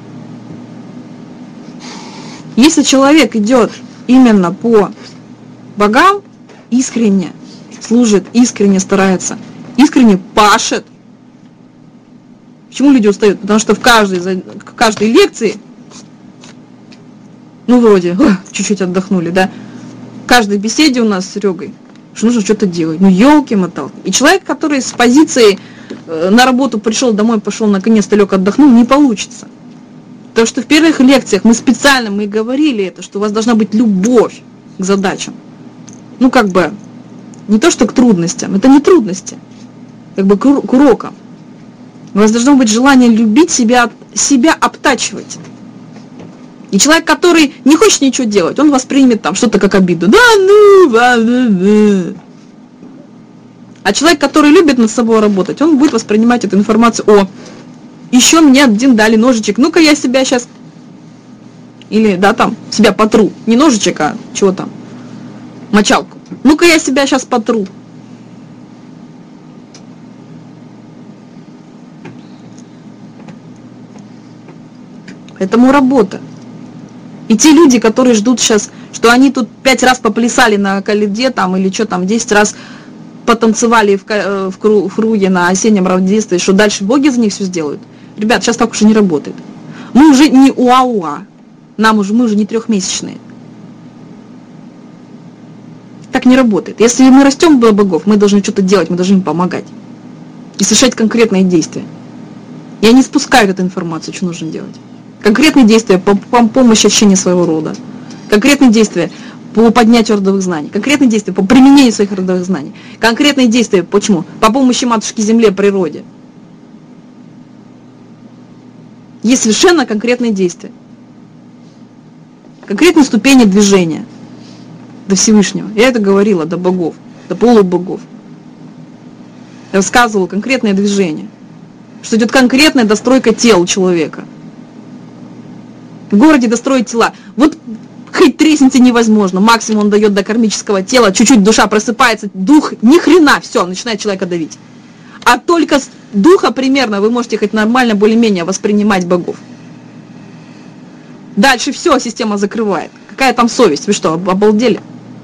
Если человек идет именно по богам, искренне служит, искренне старается, искренне пашет. Почему люди устают? Потому что в каждой, в каждой лекции, ну вроде, чуть-чуть отдохнули, да? каждой беседе у нас с Серегой, что нужно что-то делать. Ну, елки-моталки. И человек, который с позиции э, на работу пришел домой, пошел, наконец-то лег, отдохнул, не получится. Потому что в первых лекциях мы специально мы говорили это, что у вас должна быть любовь к задачам. Ну, как бы, не то, что к трудностям, это не трудности, как бы к, к урокам. У вас должно быть желание любить себя, себя обтачивать. И человек, который не хочет ничего делать, он воспримет там что-то как обиду. Да, ну, да, да, да. А человек, который любит над собой работать, он будет воспринимать эту информацию. О, еще мне один дали ножичек. Ну-ка я себя сейчас... Или, да, там, себя потру. Не ножичек, а чего там? Мочалку. Ну-ка я себя сейчас потру. Поэтому работа. И те люди, которые ждут сейчас, что они тут пять раз поплясали на коляде там, или что там, десять раз потанцевали в, в, в круге на осеннем равнодействии, что дальше боги за них все сделают. Ребят, сейчас так уже не работает. Мы уже не уа-уа. Нам уже, мы уже не трехмесячные. Так не работает. Если мы растем до богов, мы должны что-то делать, мы должны им помогать. И совершать конкретные действия. И они спускают эту информацию, что нужно делать. Конкретные действия по, по помощи общения своего рода. Конкретные действия по поднятию родовых знаний. Конкретные действия по применению своих родовых знаний. Конкретные действия почему? По помощи матушке Земле, природе. Есть совершенно конкретные действия. Конкретные ступени движения до Всевышнего. Я это говорила, до богов, до полубогов. Я рассказывала конкретное движение. Что идет конкретная достройка тела человека. В городе достроить тела. Вот хоть треснете невозможно. Максимум он дает до кармического тела. Чуть-чуть душа просыпается. Дух ни хрена. Все, начинает человека давить. А только с духа примерно вы можете хоть нормально более-менее воспринимать богов. Дальше все, система закрывает. Какая там совесть? Вы что, обалдели?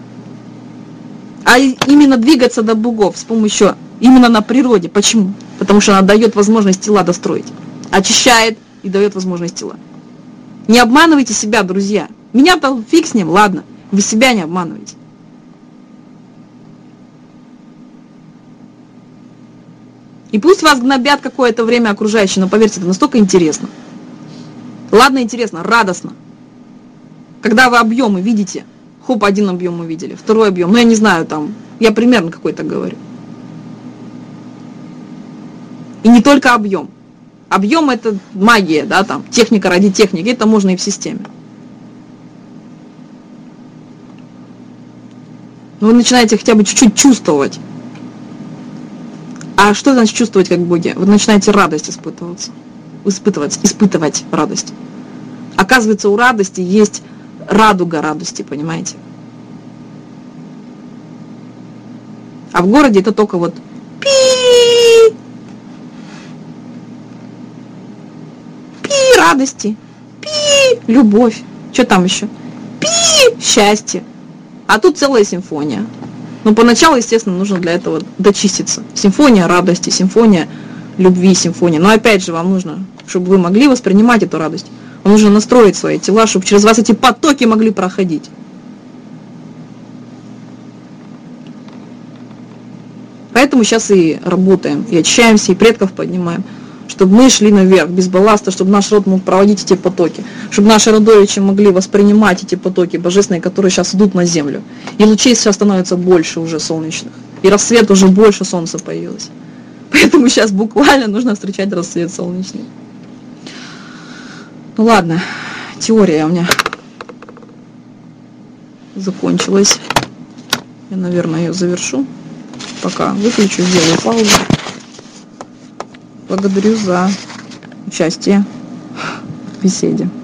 А именно двигаться до богов с помощью, именно на природе. Почему? Потому что она дает возможность тела достроить. Очищает и дает возможность тела. Не обманывайте себя, друзья. Меня-то фиг с ним, ладно. Вы себя не обманываете. И пусть вас гнобят какое-то время окружающие, но поверьте, это настолько интересно. Ладно, интересно, радостно. Когда вы объемы видите, хоп, один объем увидели, второй объем, ну я не знаю, там, я примерно какой-то говорю. И не только объем. Объем это магия, да, там, техника ради техники, это можно и в системе. Но вы начинаете хотя бы чуть-чуть чувствовать. А что значит чувствовать как боги? Вы начинаете радость испытываться. Испытывать, испытывать радость. Оказывается, у радости есть радуга радости, понимаете? А в городе это только вот пи, пи радости, пи любовь, что там еще? Пи счастье. А тут целая симфония. Но поначалу, естественно, нужно для этого дочиститься. Симфония радости, симфония любви, симфония. Но опять же, вам нужно, чтобы вы могли воспринимать эту радость, вам нужно настроить свои тела, чтобы через вас эти потоки могли проходить. Поэтому сейчас и работаем, и очищаемся, и предков поднимаем, чтобы мы шли наверх, без балласта, чтобы наш род мог проводить эти потоки, чтобы наши родовичи могли воспринимать эти потоки божественные, которые сейчас идут на землю. И лучей сейчас становится больше уже солнечных, и рассвет уже больше солнца появилось. Поэтому сейчас буквально нужно встречать рассвет солнечный. Ну ладно, теория у меня закончилась. Я, наверное, ее завершу. Пока выключу, сделаю паузу. Благодарю за участие в беседе.